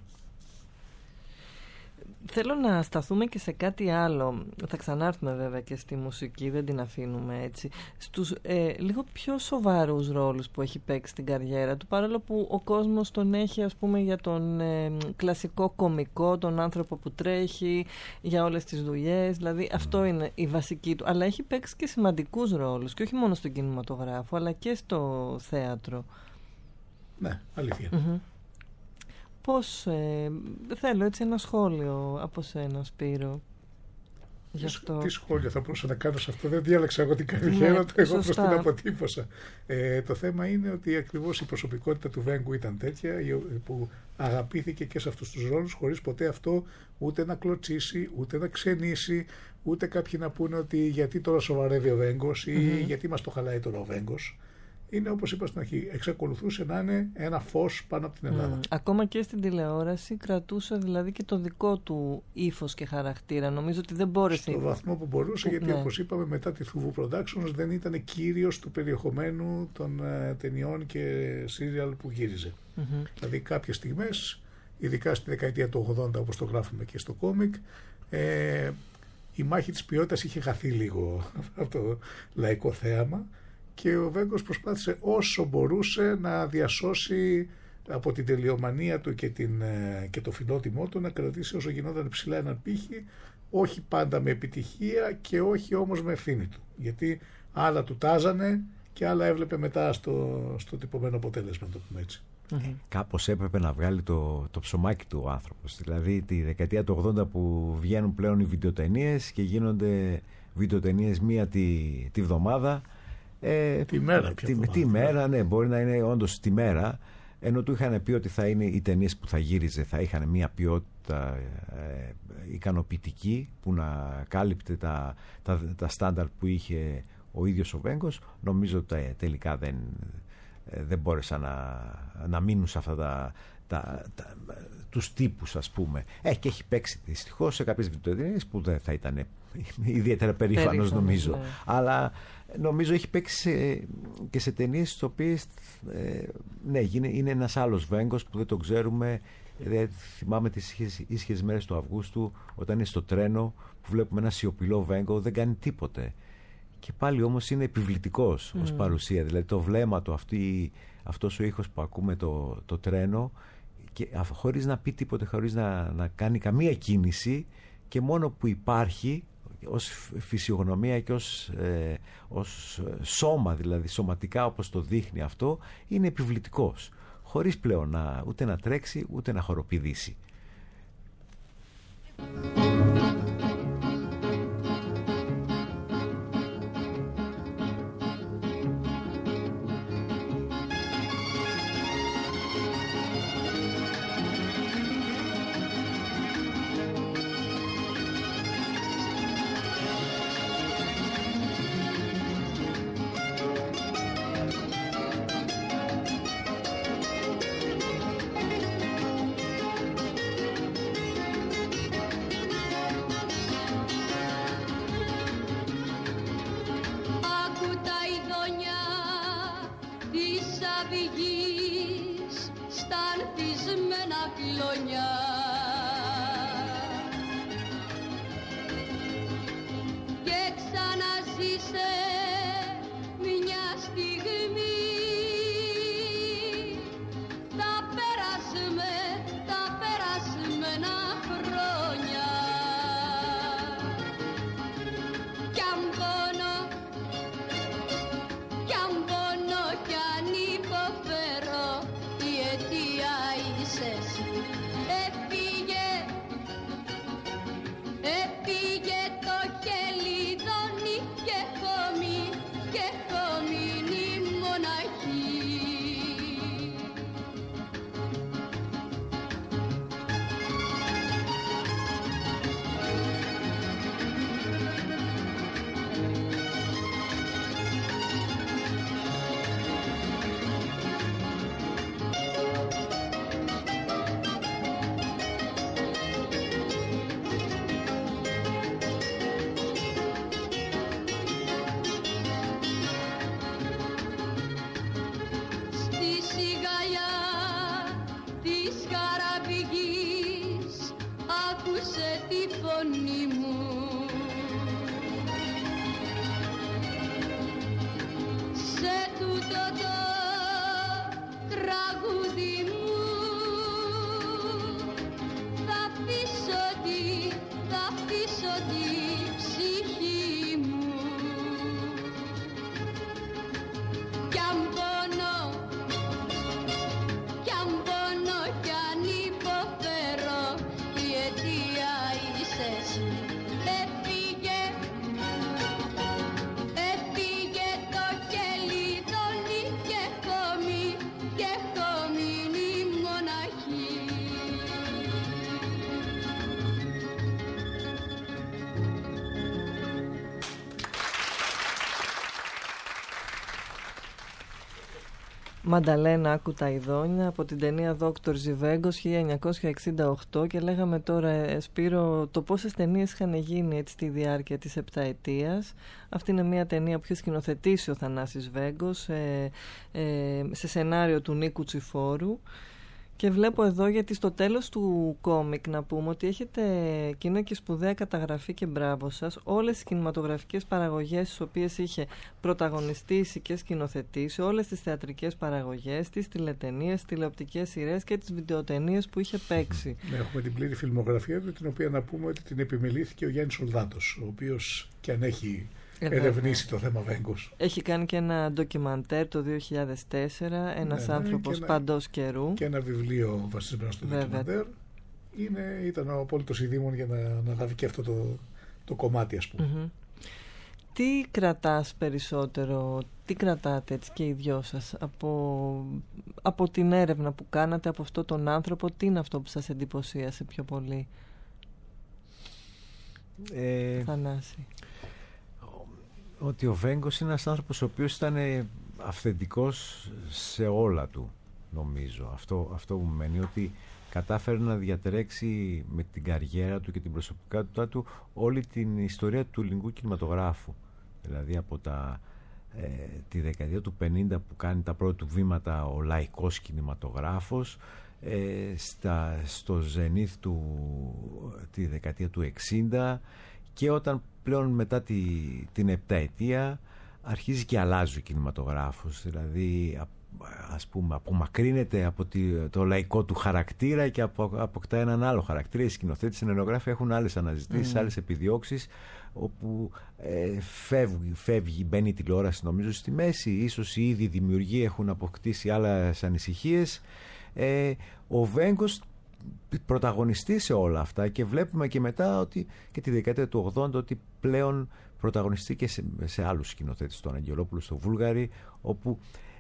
Θέλω να σταθούμε και σε κάτι άλλο. Θα ξανάρθουμε βέβαια και στη μουσική, δεν την αφήνουμε έτσι. Στους λίγο πιο σοβαρούς ρόλους που έχει παίξει στην καριέρα του, παρόλο που ο κόσμος τον έχει, ας πούμε, για τον κλασικό κωμικό, τον άνθρωπο που τρέχει για όλες τις δουλειές, δηλαδή αυτό είναι η βασική του. Αλλά έχει παίξει και σημαντικούς ρόλους, και όχι μόνο στον κινηματογράφο, αλλά και στο θέατρο. Ναι, αλήθεια. Mm-hmm. Πώς, θέλω έτσι ένα σχόλιο από σένα, Σπύρο, γι' αυτό. Τι σχόλιο θα μπορούσα να κάνω σε αυτό? Δεν διάλεξα εγώ την καριέρα του, εγώ προς την αποτύπωσα. Το θέμα είναι ότι ακριβώς η προσωπικότητα του Βέγκου ήταν τέτοια, που αγαπήθηκε και σε αυτούς τους ρόλους, χωρίς ποτέ αυτό ούτε να κλωτσίσει, ούτε να ξενήσει, ούτε κάποιοι να πούνε ότι γιατί τώρα σοβαρεύει ο Βέγκος ή γιατί μας το χαλάει τώρα ο Βέγκος. Είναι, όπως είπα στην αρχή, εξακολουθούσε να είναι ένα φως πάνω από την Ελλάδα. Ακόμα και στην τηλεόραση κρατούσε δηλαδή και το δικό του ύφος και χαρακτήρα. Νομίζω ότι δεν μπόρεσε. Στο βαθμό που μπορούσε, γιατί όπως είπαμε, μετά τη Θουβού Productions δεν ήταν κύριος του περιεχομένου των ταινιών και σύριαλ που γύριζε. Δηλαδή κάποιες στιγμές, ειδικά στη δεκαετία του 80, όπως το γράφουμε και στο κόμικ, η μάχη της ποιότητας είχε χαθεί λίγο από το λαϊκό θέαμα. Και ο Βέγκος προσπάθησε όσο μπορούσε να διασώσει από την τελειομανία του και το φιλότιμό του, να κρατήσει όσο γινόταν ψηλά έναν πύχη, όχι πάντα με επιτυχία και όχι όμως με ευθύνη του. Γιατί άλλα του τάζανε και άλλα έβλεπε μετά στο τυπωμένο αποτέλεσμα, το πούμε έτσι. Κάπως έπρεπε να βγάλει το ψωμάκι του ο άνθρωπος. Δηλαδή τη δεκαετία του 80 που βγαίνουν πλέον οι βιντεοτενίες και γίνονται βιντεοτενίες μία τη βδομάδα. Τη μέρα, ναι, μπορεί να είναι όντως τη μέρα, ενώ του είχαν πει ότι θα είναι οι ταινίες που θα γύριζε, θα είχαν μια ποιότητα ικανοποιητική που να κάλυπτε τα στάνταρ που είχε ο ίδιος ο Βέγκος. Νομίζω ότι τελικά δεν μπόρεσαν να μείνουν σε αυτά τους τύπους, ας πούμε. Και έχει παίξει δυστυχώς σε κάποιες βιντεοτενίες που δεν θα ήταν ιδιαίτερα περήφανος, νομίζω. Ναι. Αλλά νομίζω έχει παίξει και σε ταινίες στις οποίες είναι ένας άλλος Βέγκος που δεν το ξέρουμε. Θυμάμαι τις ήσυχες μέρες του Αυγούστου, όταν είναι στο τρένο, που βλέπουμε ένα σιωπηλό Βέγκο, δεν κάνει τίποτε. Και πάλι όμως είναι επιβλητικός ως παρουσία. Δηλαδή το βλέμμα του, αυτός ο ήχος που ακούμε το τρένο, και χωρίς να πει τίποτε, χωρίς να κάνει καμία κίνηση, και μόνο που υπάρχει ως φυσιογνωμία και ως σώμα, δηλαδή σωματικά όπως το δείχνει αυτό, είναι επιβλητικός, χωρίς πλέον ούτε να τρέξει ούτε να χοροπηδήσει. Μανταλένα άκου τα ειδόνια από την ταινία Δόκτωρ Ζιβέγκος 1968, και λέγαμε τώρα, Σπύρο, το πόσες ταινίες είχαν γίνει έτσι στη διάρκεια της επταετίας. Αυτή είναι μια ταινία που είχε σκηνοθετήσει ο Θανάσης Βέγκος σε σενάριο του Νίκου Τσιφόρου. Και βλέπω εδώ, γιατί στο τέλος του κόμικ να πούμε ότι έχετε, και είναι και σπουδαία καταγραφή και μπράβο σας, όλες τις κινηματογραφικές παραγωγές τις οποίες είχε πρωταγωνιστήσει και σκηνοθετήσει, όλες τις θεατρικές παραγωγές, τις τηλεταινίες, τηλεοπτικές σειρές και τις βιντεοτενίες που είχε παίξει. Έχουμε την πλήρη φιλμογραφία του, την οποία να πούμε ότι την επιμελήθηκε ο Γιάννης Σολδάτος, ο οποίος και αν έχει ερευνήσει το θέμα Βέγκος. Έχει κάνει και ένα ντοκιμαντέρ το 2004, ένας άνθρωπος παντός καιρού. Και ένα βιβλίο βασισμένο στο ντοκιμαντέρ. Ήταν ο απόλυτος ειδήμων για να λάβει και αυτό το κομμάτι, ας πούμε. Mm-hmm. Τι κρατάς περισσότερο, τι κρατάτε έτσι και οι δυο σας από την έρευνα που κάνατε, από αυτόν τον άνθρωπο, τι είναι αυτό που σας εντυπωσίασε πιο πολύ, Θανάση? ότι ο Βέγκος είναι ένας άνθρωπος ο οποίος ήταν αυθεντικός σε όλα του, νομίζω. Αυτό μου μένει, ότι κατάφερε να διατρέξει με την καριέρα του και την προσωπικότητά του όλη την ιστορία του ελληνικού κινηματογράφου. Δηλαδή από τη δεκαετία του 50 που κάνει τα πρώτα του βήματα ο λαϊκός κινηματογράφος, στο ζενίθ του τη δεκαετία του 60, και όταν πλέον μετά την επταετία αρχίζει και αλλάζει ο κινηματογράφος, δηλαδή ας πούμε απομακρύνεται από το λαϊκό του χαρακτήρα και αποκτά έναν άλλο χαρακτήρα. Οι σκηνοθέτες, οι σενεργογράφοι έχουν άλλες αναζητήσεις, άλλες επιδιώξεις, όπου φεύγει, μπαίνει η τηλεόραση νομίζω στη μέση, ίσως οι ίδιοι δημιουργοί έχουν αποκτήσει άλλες ανησυχίες. Ο Βέγκος πρωταγωνιστεί σε όλα αυτά, και βλέπουμε και μετά ότι και τη δεκαετία του 80 ότι πλέον πρωταγωνιστεί και σε άλλους σκηνοθέτες, τον Αγγελόπουλο, στο Βούλγαρη, όπου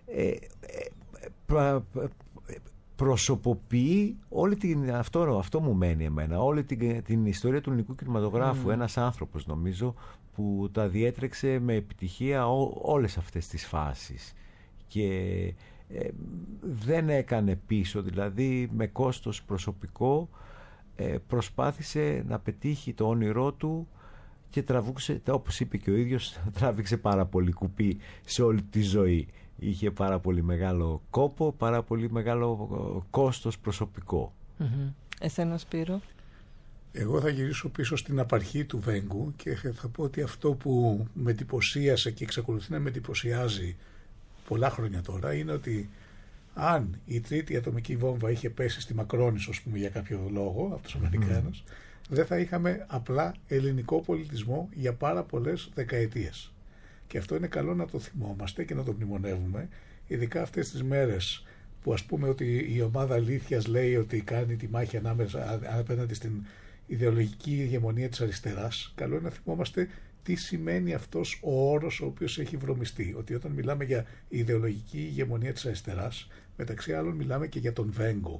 προσωποποιεί όλη αυτό μου μένει εμένα, όλη την ιστορία του ελληνικού κινηματογράφου. Ένας άνθρωπος, νομίζω, που τα διέτρεξε με επιτυχία όλες αυτές τις φάσεις και δεν έκανε πίσω, δηλαδή με κόστος προσωπικό προσπάθησε να πετύχει το όνειρό του και τραβούξε, όπως είπε και ο ίδιος, τράβηξε πάρα πολύ κουπί σε όλη τη ζωή. Είχε πάρα πολύ μεγάλο κόπο, πάρα πολύ μεγάλο κόστος προσωπικό. Εσένα, Σπύρο? Εγώ θα γυρίσω πίσω στην απαρχή του Βέγκου και θα πω ότι αυτό που με εντυπωσίασε και εξακολουθεί να με εντυπωσιάζει πολλά χρόνια τώρα είναι ότι αν η τρίτη ατομική βόμβα είχε πέσει στη Μακρόνισσο, ας πούμε, για κάποιο λόγο, αυτός ο Αμερικάνος, δεν θα είχαμε απλά ελληνικό πολιτισμό για πάρα πολλές δεκαετίες. Και αυτό είναι καλό να το θυμόμαστε και να το μνημονεύουμε, ειδικά αυτές τις μέρες που, ας πούμε, ότι η ομάδα Αλήθειας λέει ότι κάνει τη μάχη ανάμεσα απέναντι στην ιδεολογική ηγεμονία της αριστεράς. Καλό είναι να θυμόμαστε τι σημαίνει αυτός ο όρος ο οποίος έχει βρωμιστεί. Ότι όταν μιλάμε για ιδεολογική ηγεμονία της αριστεράς, μεταξύ άλλων μιλάμε και για τον Βέγκο.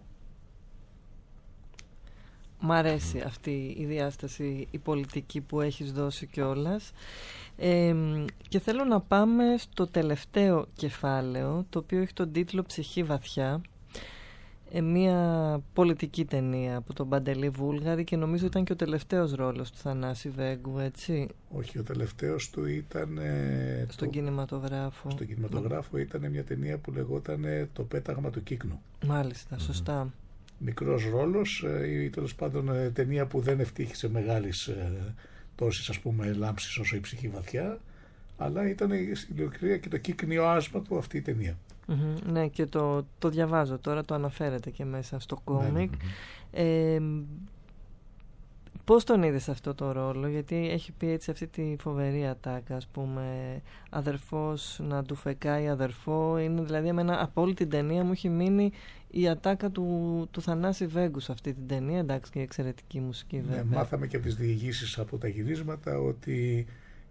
Μ' αρέσει αυτή η διάσταση, η πολιτική που έχεις δώσει κιόλας. Και θέλω να πάμε στο τελευταίο κεφάλαιο, το οποίο έχει τον τίτλο «Ψυχή βαθιά». Μια πολιτική ταινία από τον Παντελή Βούλγαρη, και νομίζω ήταν και ο τελευταίος ρόλος του Θανάση Βέγκου, έτσι? Όχι, ο τελευταίος του ήταν στον κινηματογράφο. Στον κινηματογράφο ήταν μια ταινία που λεγόταν «Το πέταγμα του κύκνου». Μάλιστα, σωστά. Μικρός ρόλος, ή τέλος πάντων ταινία που δεν ευτύχησε μεγάλης τόσης, ας πούμε, λάμψης όσο η ψυχή βαθιά, αλλά ήταν στην ολοκληρία και το κύκνιο άσμα του αυτή η ταινία. Ναι, και το διαβάζω τώρα, το αναφέρεται και μέσα στο κόμικ. Πώς τον είδες αυτό το ρόλο? Γιατί έχει πει έτσι αυτή τη φοβερή ατάκα, ας πούμε, αδερφός να του φεκάει αδερφό. Είναι δηλαδή, εμένα από όλη την ταινία μου έχει μείνει η ατάκα του Θανάση Βέγκου σε αυτή την ταινία. Εντάξει, και εξαιρετική μουσική βέβαια. Ναι, μάθαμε και από τις διηγήσεις από τα γυρίσματα ότι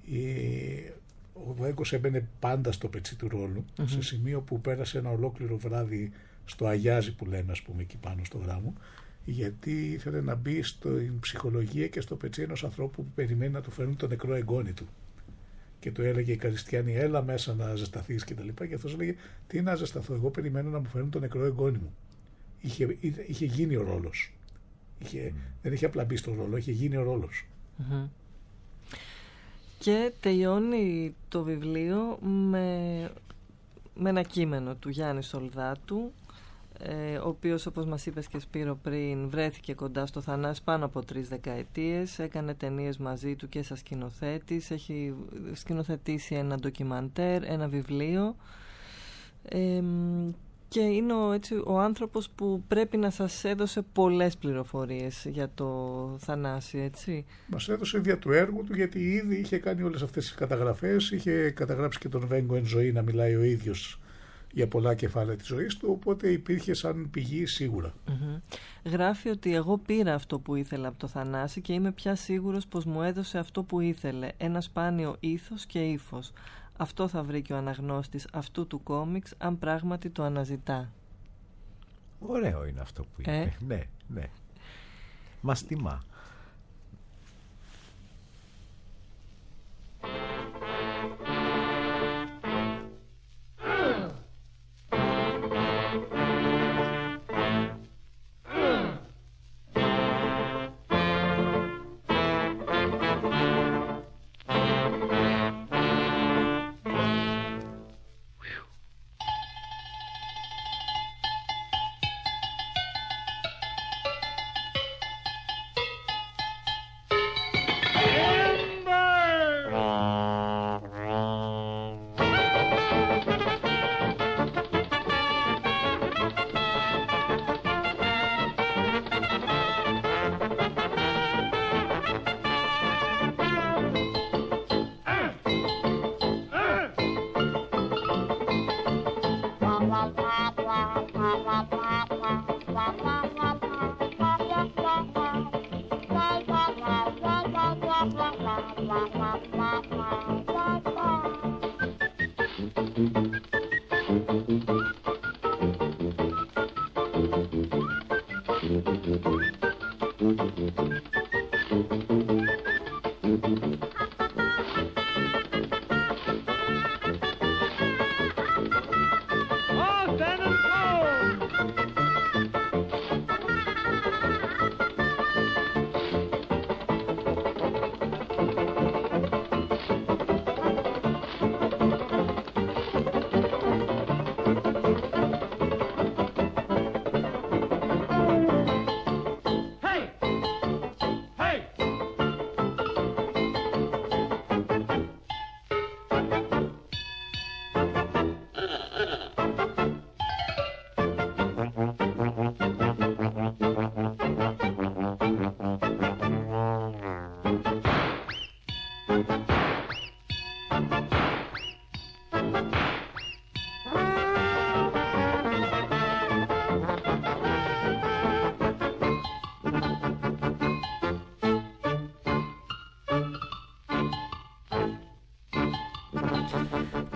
ο Βέγκος έμπαινε πάντα στο πετσί του ρόλου, σε σημείο που πέρασε ένα ολόκληρο βράδυ στο Αγιάζι που λέμε, ας πούμε, εκεί πάνω στο γράμμο, γιατί ήθελε να μπει στην ψυχολογία και στο πετσί ενός ανθρώπου που περιμένει να του φέρουν το νεκρό εγγόνι του. Και του έλεγε η Καριστιάνη, έλα μέσα να ζεσταθείς και τα λοιπά. Και αυτός έλεγε, τι να ζεσταθώ, εγώ περιμένω να μου φέρουν το νεκρό εγγόνι μου. Είχε γίνει ο ρόλος. Δεν είχε απλά μπει στον ρόλο, είχε γίνει ο ρόλος. Και τελειώνει το βιβλίο με ένα κείμενο του Γιάννη Σολδάτου, ο οποίος, όπως μας είπες και Σπύρο πριν, βρέθηκε κοντά στο Θανάση πάνω από 3 δεκαετίες, έκανε ταινίες μαζί του και σαν σκηνοθέτης, έχει σκηνοθετήσει ένα ντοκιμαντέρ, ένα βιβλίο, και είναι ο άνθρωπος που πρέπει να σας έδωσε πολλές πληροφορίες για το Θανάση, έτσι. Μας έδωσε δια του έργου του, γιατί ήδη είχε κάνει όλες αυτές τις καταγραφές, είχε καταγράψει και τον Βέγκο εν ζωή να μιλάει ο ίδιος για πολλά κεφάλαια της ζωής του, οπότε υπήρχε σαν πηγή σίγουρα. Γράφει ότι εγώ πήρα αυτό που ήθελα από το Θανάση και είμαι πια σίγουρος πως μου έδωσε αυτό που ήθελε, ένα σπάνιο ήθος και ύφος. Αυτό θα βρει και ο αναγνώστης αυτού του κόμιξ, αν πράγματι το αναζητά. Ωραίο είναι αυτό που είπε. Ναι. Μας τιμά.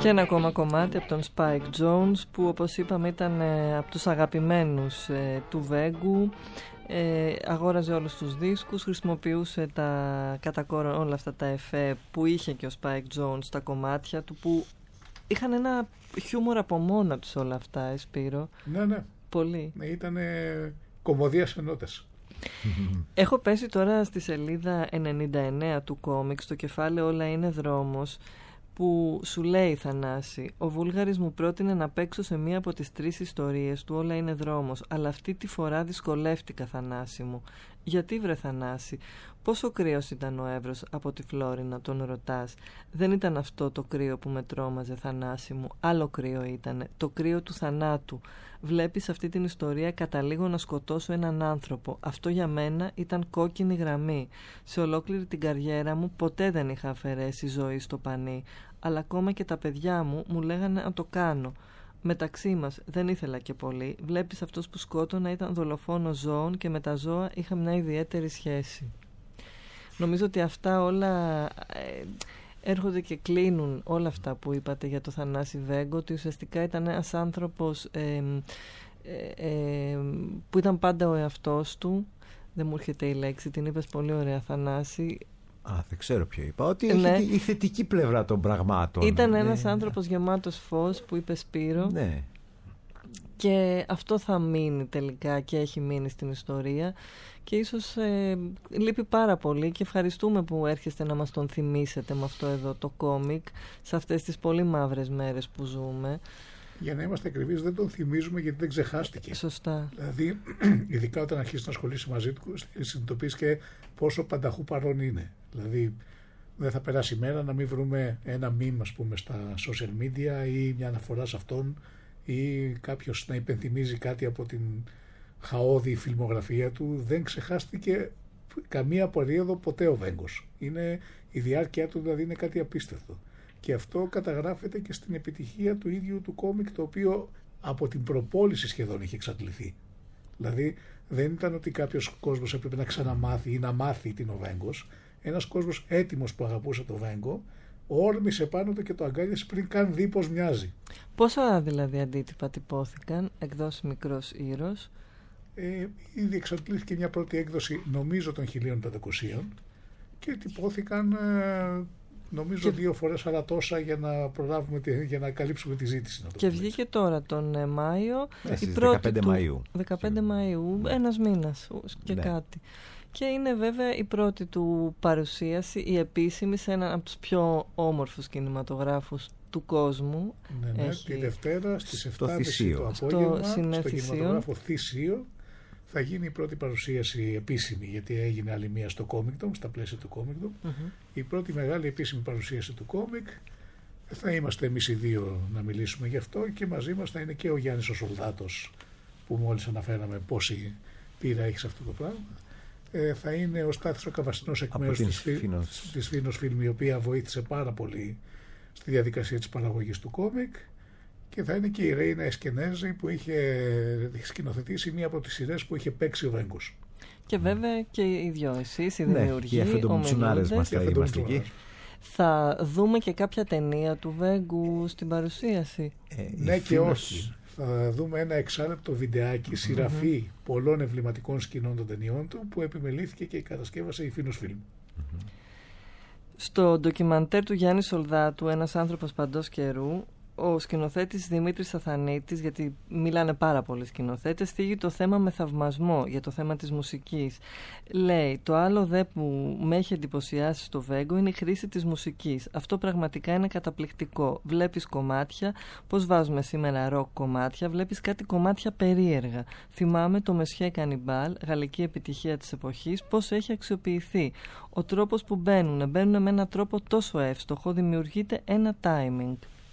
Και ένα ακόμα κομμάτι από τον Spike Jones, που όπως είπαμε ήταν από τους αγαπημένους του Βέγκου. Αγόραζε όλους τους δίσκους, χρησιμοποιούσε κατά κόρο όλα αυτά τα εφέ που είχε και ο Spike Jones στα κομμάτια του, που είχαν ένα χιούμορ από μόνα τους όλα αυτά, Σπύρο. Ναι. Πολύ. Ήταν κομμωδίας ενότητας. Έχω πέσει τώρα στη σελίδα 99 του κόμικ, στο κεφάλαιο «Όλα είναι δρόμος», που σου λέει, Θανάση, ο Βούλγαρης μου πρότεινε να παίξω σε μία από τις 3 ιστορίες του «Όλα είναι δρόμος», αλλά αυτή τη φορά δυσκολεύτηκα, Θανάση μου. Γιατί, βρε Θανάση, πόσο κρύος ήταν ο Εύρος από τη Φλόρινα, τον ρωτάς? Δεν ήταν αυτό το κρύο που με τρόμαζε, Θανάση μου. Άλλο κρύο ήτανε, το κρύο του θανάτου. Βλέπεις, αυτή την ιστορία καταλήγω να σκοτώσω έναν άνθρωπο. Αυτό για μένα ήταν κόκκινη γραμμή. Σε ολόκληρη την καριέρα μου ποτέ δεν είχα αφαιρέσει ζωή στο πανί. Αλλά ακόμα και τα παιδιά μου λέγανε να το κάνω. Μεταξύ μας δεν ήθελα και πολύ. Βλέπεις, αυτός που σκότωνα ήταν δολοφόνος ζώων και με τα ζώα είχα μια ιδιαίτερη σχέση. Νομίζω ότι αυτά όλα έρχονται και κλείνουν όλα αυτά που είπατε για το Θανάση Βέγκο, ότι ουσιαστικά ήταν ένας άνθρωπος που ήταν πάντα ο εαυτός του. Δεν μου έρχεται η λέξη, την είπες πολύ ωραία, Θανάση. Δεν ξέρω ποιο είπα. Ότι έχει η θετική πλευρά των πραγμάτων. Ήταν ένας άνθρωπος γεμάτος φως, που είπε Σπύρο. Ναι. Και αυτό θα μείνει τελικά και έχει μείνει στην ιστορία. Και ίσως λείπει πάρα πολύ και ευχαριστούμε που έρχεστε να μας τον θυμίσετε με αυτό εδώ το κόμικ σε αυτές τις πολύ μαύρες μέρες που ζούμε. Για να είμαστε ακριβείς, δεν τον θυμίζουμε γιατί δεν ξεχάστηκε. Σωστά. Δηλαδή, ειδικά όταν αρχίσει να ασχολείσαι μαζί του, συνειδητοποιείς και πόσο πανταχού παρόν είναι. Δηλαδή, δεν θα περάσει η μέρα να μην βρούμε ένα meme, ας πούμε, στα social media ή μια αναφορά σε αυτόν ή κάποιος να υπενθυμίζει κάτι από την χαόδη φιλμογραφία του. Δεν ξεχάστηκε καμία περίοδο ποτέ ο Βέγκος. Η διάρκεια του δηλαδή είναι κάτι απίστευτο. Και αυτό καταγράφεται και στην επιτυχία του ίδιου του κόμικ, το οποίο από την προπόληση σχεδόν είχε εξαντληθεί. Δηλαδή δεν ήταν ότι κάποιος κόσμος έπρεπε να ξαναμάθει ή να μάθει την ο Βέγκος. Ένας κόσμος έτοιμος που αγαπούσε το Βέγκο όρμησε πάνω του και το αγκάλιασε πριν καν δει πως μοιάζει. Πόσα δηλαδή αντίτυπα τυπώθηκαν, εκδόσεις Μικρός Ήρος? Ήδη εξαντλήθηκε μια πρώτη έκδοση, νομίζω των 1500, και τυπώθηκαν νομίζω 2 φορές άλλα τόσα για να προλάβουμε, για να καλύψουμε τη ζήτηση. Και βγήκε τώρα τον Μάιο. Στις 15 Μαΐου. 15 Μαΐου, ένας μήνας και κάτι. Και είναι βέβαια η πρώτη του παρουσίαση, η επίσημη, σε έναν από τους πιο όμορφους κινηματογράφους του κόσμου. Ναι, τη Δευτέρα στις 7.30 το απόγευμα στο κινηματογράφο Θησίο θα γίνει η πρώτη παρουσίαση επίσημη, γιατί έγινε άλλη μία στο Comicdom, στα πλαίσια του Comicdom. Η πρώτη μεγάλη επίσημη παρουσίαση του κόμικ. Θα είμαστε εμείς οι δύο να μιλήσουμε γι' αυτό, και μαζί μας θα είναι και ο Γιάννης ο Σολδάτος, που μόλις αναφέραμε πόση πείρα έχει σε αυτό το πράγμα. Θα είναι ο Στάθης ο Καβασινός, εκ μέρους της Φίνος Φιλμ, η οποία βοήθησε πάρα πολύ στη διαδικασία της παραγωγής του κόμικ. Και θα είναι και η Ρέινα Εσκενέζη, που είχε σκηνοθετήσει μία από τις σειρές που είχε παίξει ο Βέγκος. Και βέβαια και οι δυο εσείς, οι δημιουργοί, οι αφεντομουτσουνάρες μας θα είμαστε εκεί. Θα δούμε και κάποια ταινία του Βέγκου στην παρουσίαση. Ναι και όχι. Θα δούμε ένα 6λεπτο βιντεάκι, σειραφή πολλών εμβληματικών σκηνών των ταινιών του, που επιμελήθηκε και κατασκεύασε η Φίνος Φιλμ. Στο ντοκιμαντέρ του Γιάννη Σολδάτου, «Ένας άνθρωπος παντός καιρού», ο σκηνοθέτης Δημήτρης Αθανίτης, γιατί μιλάνε πάρα πολλοί σκηνοθέτες, θίγει το θέμα με θαυμασμό για το θέμα της μουσικής. Λέει, το άλλο δε που με έχει εντυπωσιάσει στο Βέγκο είναι η χρήση της μουσικής. Αυτό πραγματικά είναι καταπληκτικό. Βλέπεις κομμάτια, πώς βάζουμε σήμερα ροκ κομμάτια, βλέπεις κάτι κομμάτια περίεργα. Θυμάμαι το Μεσχέ Κανιμπάλ, γαλλική επιτυχία της εποχής, πώς έχει αξιοποιηθεί. Ο τρόπος που μπαίνουν με έναν τρόπο τόσο εύστοχο, δημιουργείται ένα timing.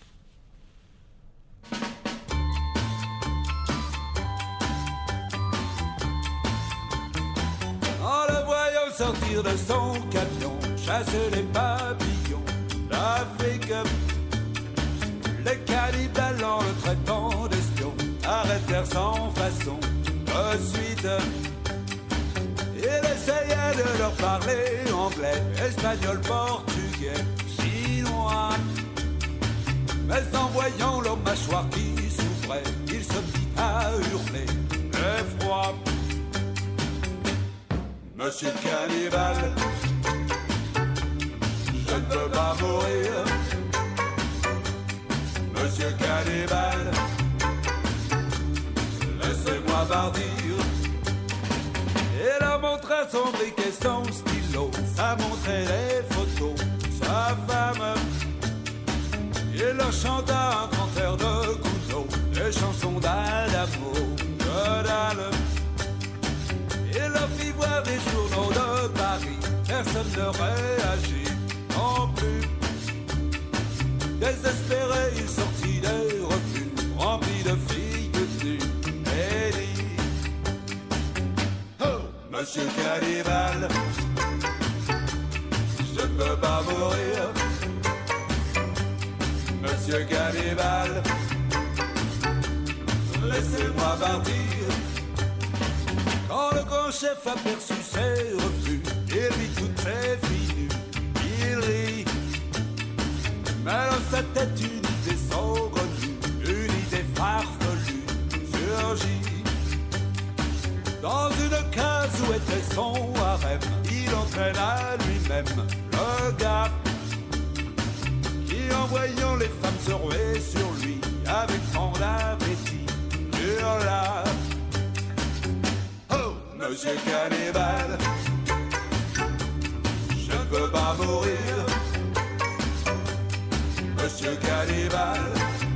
En le voyant sortir de son camion, chasser les papillons d'Afrique, les cannibales en le traitant d'espion arrêtèrent sans façon de suite. Il essayait de leur parler anglais, espagnol, portugais, chinois. Mais en voyant leur mâchoire qui s'ouvrait, il se mit à hurler l'effroi. Monsieur le cannibale, je ne veux pas mourir. Monsieur le cannibale, laissez-moi partir. Il a montré son briquet, son stylo, ça montrait les photos, sa femme. Il leur chanta un grand air de Gounod, des chansons d'Adamo, de dalle. Il leur fit voir les journaux de Paris, personne ne réagit non plus. Désespéré, il sortit des revues, remplis de filles nues, et dit: oh, Monsieur Cannibale, je ne peux pas mourir. Monsieur Cannibale, laissez-moi partir. Quand le grand chef aperçut ses refus, il vit toutes ses filles nues, il rit. Mais dans sa tête une idée saugrenue, une idée farfelue surgit. Dans une case où était son harem, il entraîna lui-même le gars qui, en voyant les femmes se ruer sur lui, avec tant d'appétit, hurla: oh, Monsieur Cannibale, je ne veux pas mourir. Monsieur Cannibale,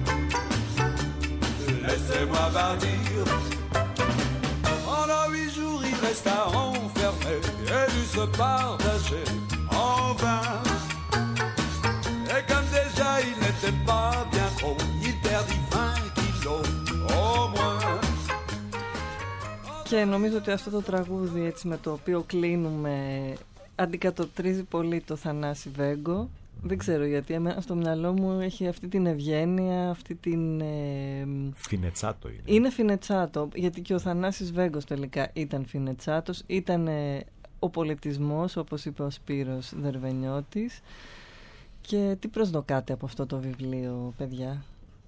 laissez-moi partir. Pendant 8 jours il resta enfermé et dut se partager en vain. Et comme déjà il n'était pas bien gros, il perdit 20 kilos au moins. Και νομίζω ότι αυτό το τραγούδι, έτσι, με το οποίο κλείνουμε, αντικατοπτρίζει πολύ το Θανάση Βέγκο. Δεν ξέρω γιατί, εμένα στο μυαλό μου έχει αυτή την ευγένεια, αυτή την... Φινετσάτο είναι. Είναι φινετσάτο, γιατί και ο Θανάσης Βέγκος τελικά ήταν φινετσάτος, ήταν ο πολιτισμός, όπως είπε ο Σπύρος Δερβενιώτης. Και τι προσδοκάτε από αυτό το βιβλίο, παιδιά?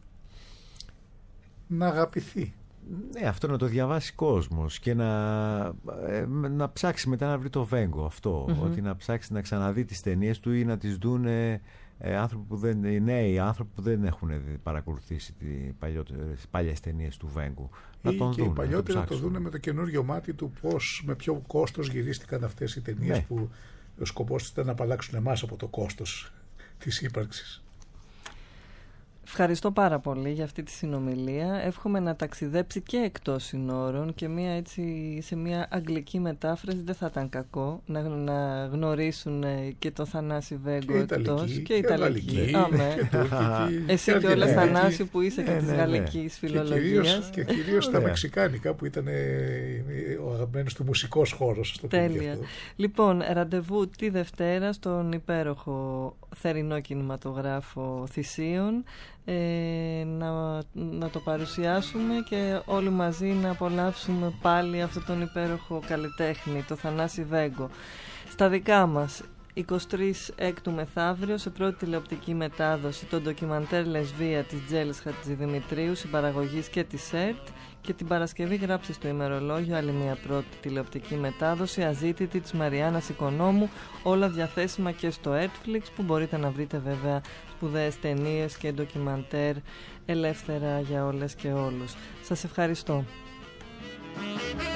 Να αγαπηθεί. Ναι, αυτό να το διαβάσει κόσμος και να ψάξει μετά να βρει το Βέγκο αυτό. Ότι να ψάξει να ξαναδεί τις ταινίες του ή να τις δουν άνθρωποι που οι νέοι άνθρωποι που δεν έχουν παρακολουθήσει τις παλιές ταινίες του Βέγκου. Να τον και δουν, οι παλιότεροι να το δουν με το καινούριο μάτι του, πώς, με ποιο κόστος γυρίστηκαν αυτές οι ταινίες, ναι, που ο σκοπός ήταν να απαλλάξουν εμάς από το κόστος της ύπαρξης. Ευχαριστώ πάρα πολύ για αυτή τη συνομιλία. Εύχομαι να ταξιδέψει και εκτός συνόρων και σε μια αγγλική μετάφραση δεν θα ήταν κακό να γνωρίσουν και το Θανάση Βέγκο εκτός. Και Ιταλική. Εσύ και όλες, Θανάση, που είσαι και της γαλλικής φιλολογίας. Και κυρίως τα μεξικάνικα που ήταν ο αγαπημένος του μουσικός χώρος. Τέλεια. Λοιπόν, ραντεβού τη Δευτέρα στον υπέροχο θερινό κινηματογράφο Θησίων. Να το παρουσιάσουμε και όλοι μαζί να απολαύσουμε πάλι αυτόν τον υπέροχο καλλιτέχνη, το Θανάση Βέγκο. Στα δικά μας, 23 Έκτου μεθαύριο, σε πρώτη τηλεοπτική μετάδοση, το ντοκιμαντέρ Λεσβία της Τζέλης Χατζηδημητρίου, συμπαραγωγής και της ΕΡΤ. Και την Παρασκευή γράψει στο ημερολόγιο άλλη μια πρώτη τηλεοπτική μετάδοση, Αζήτητη, της Μαριάννας Οικονόμου, όλα διαθέσιμα και στο Netflix, που μπορείτε να βρείτε βέβαια σπουδαίες ταινίες και ντοκιμαντέρ ελεύθερα για όλες και όλους. Σας ευχαριστώ.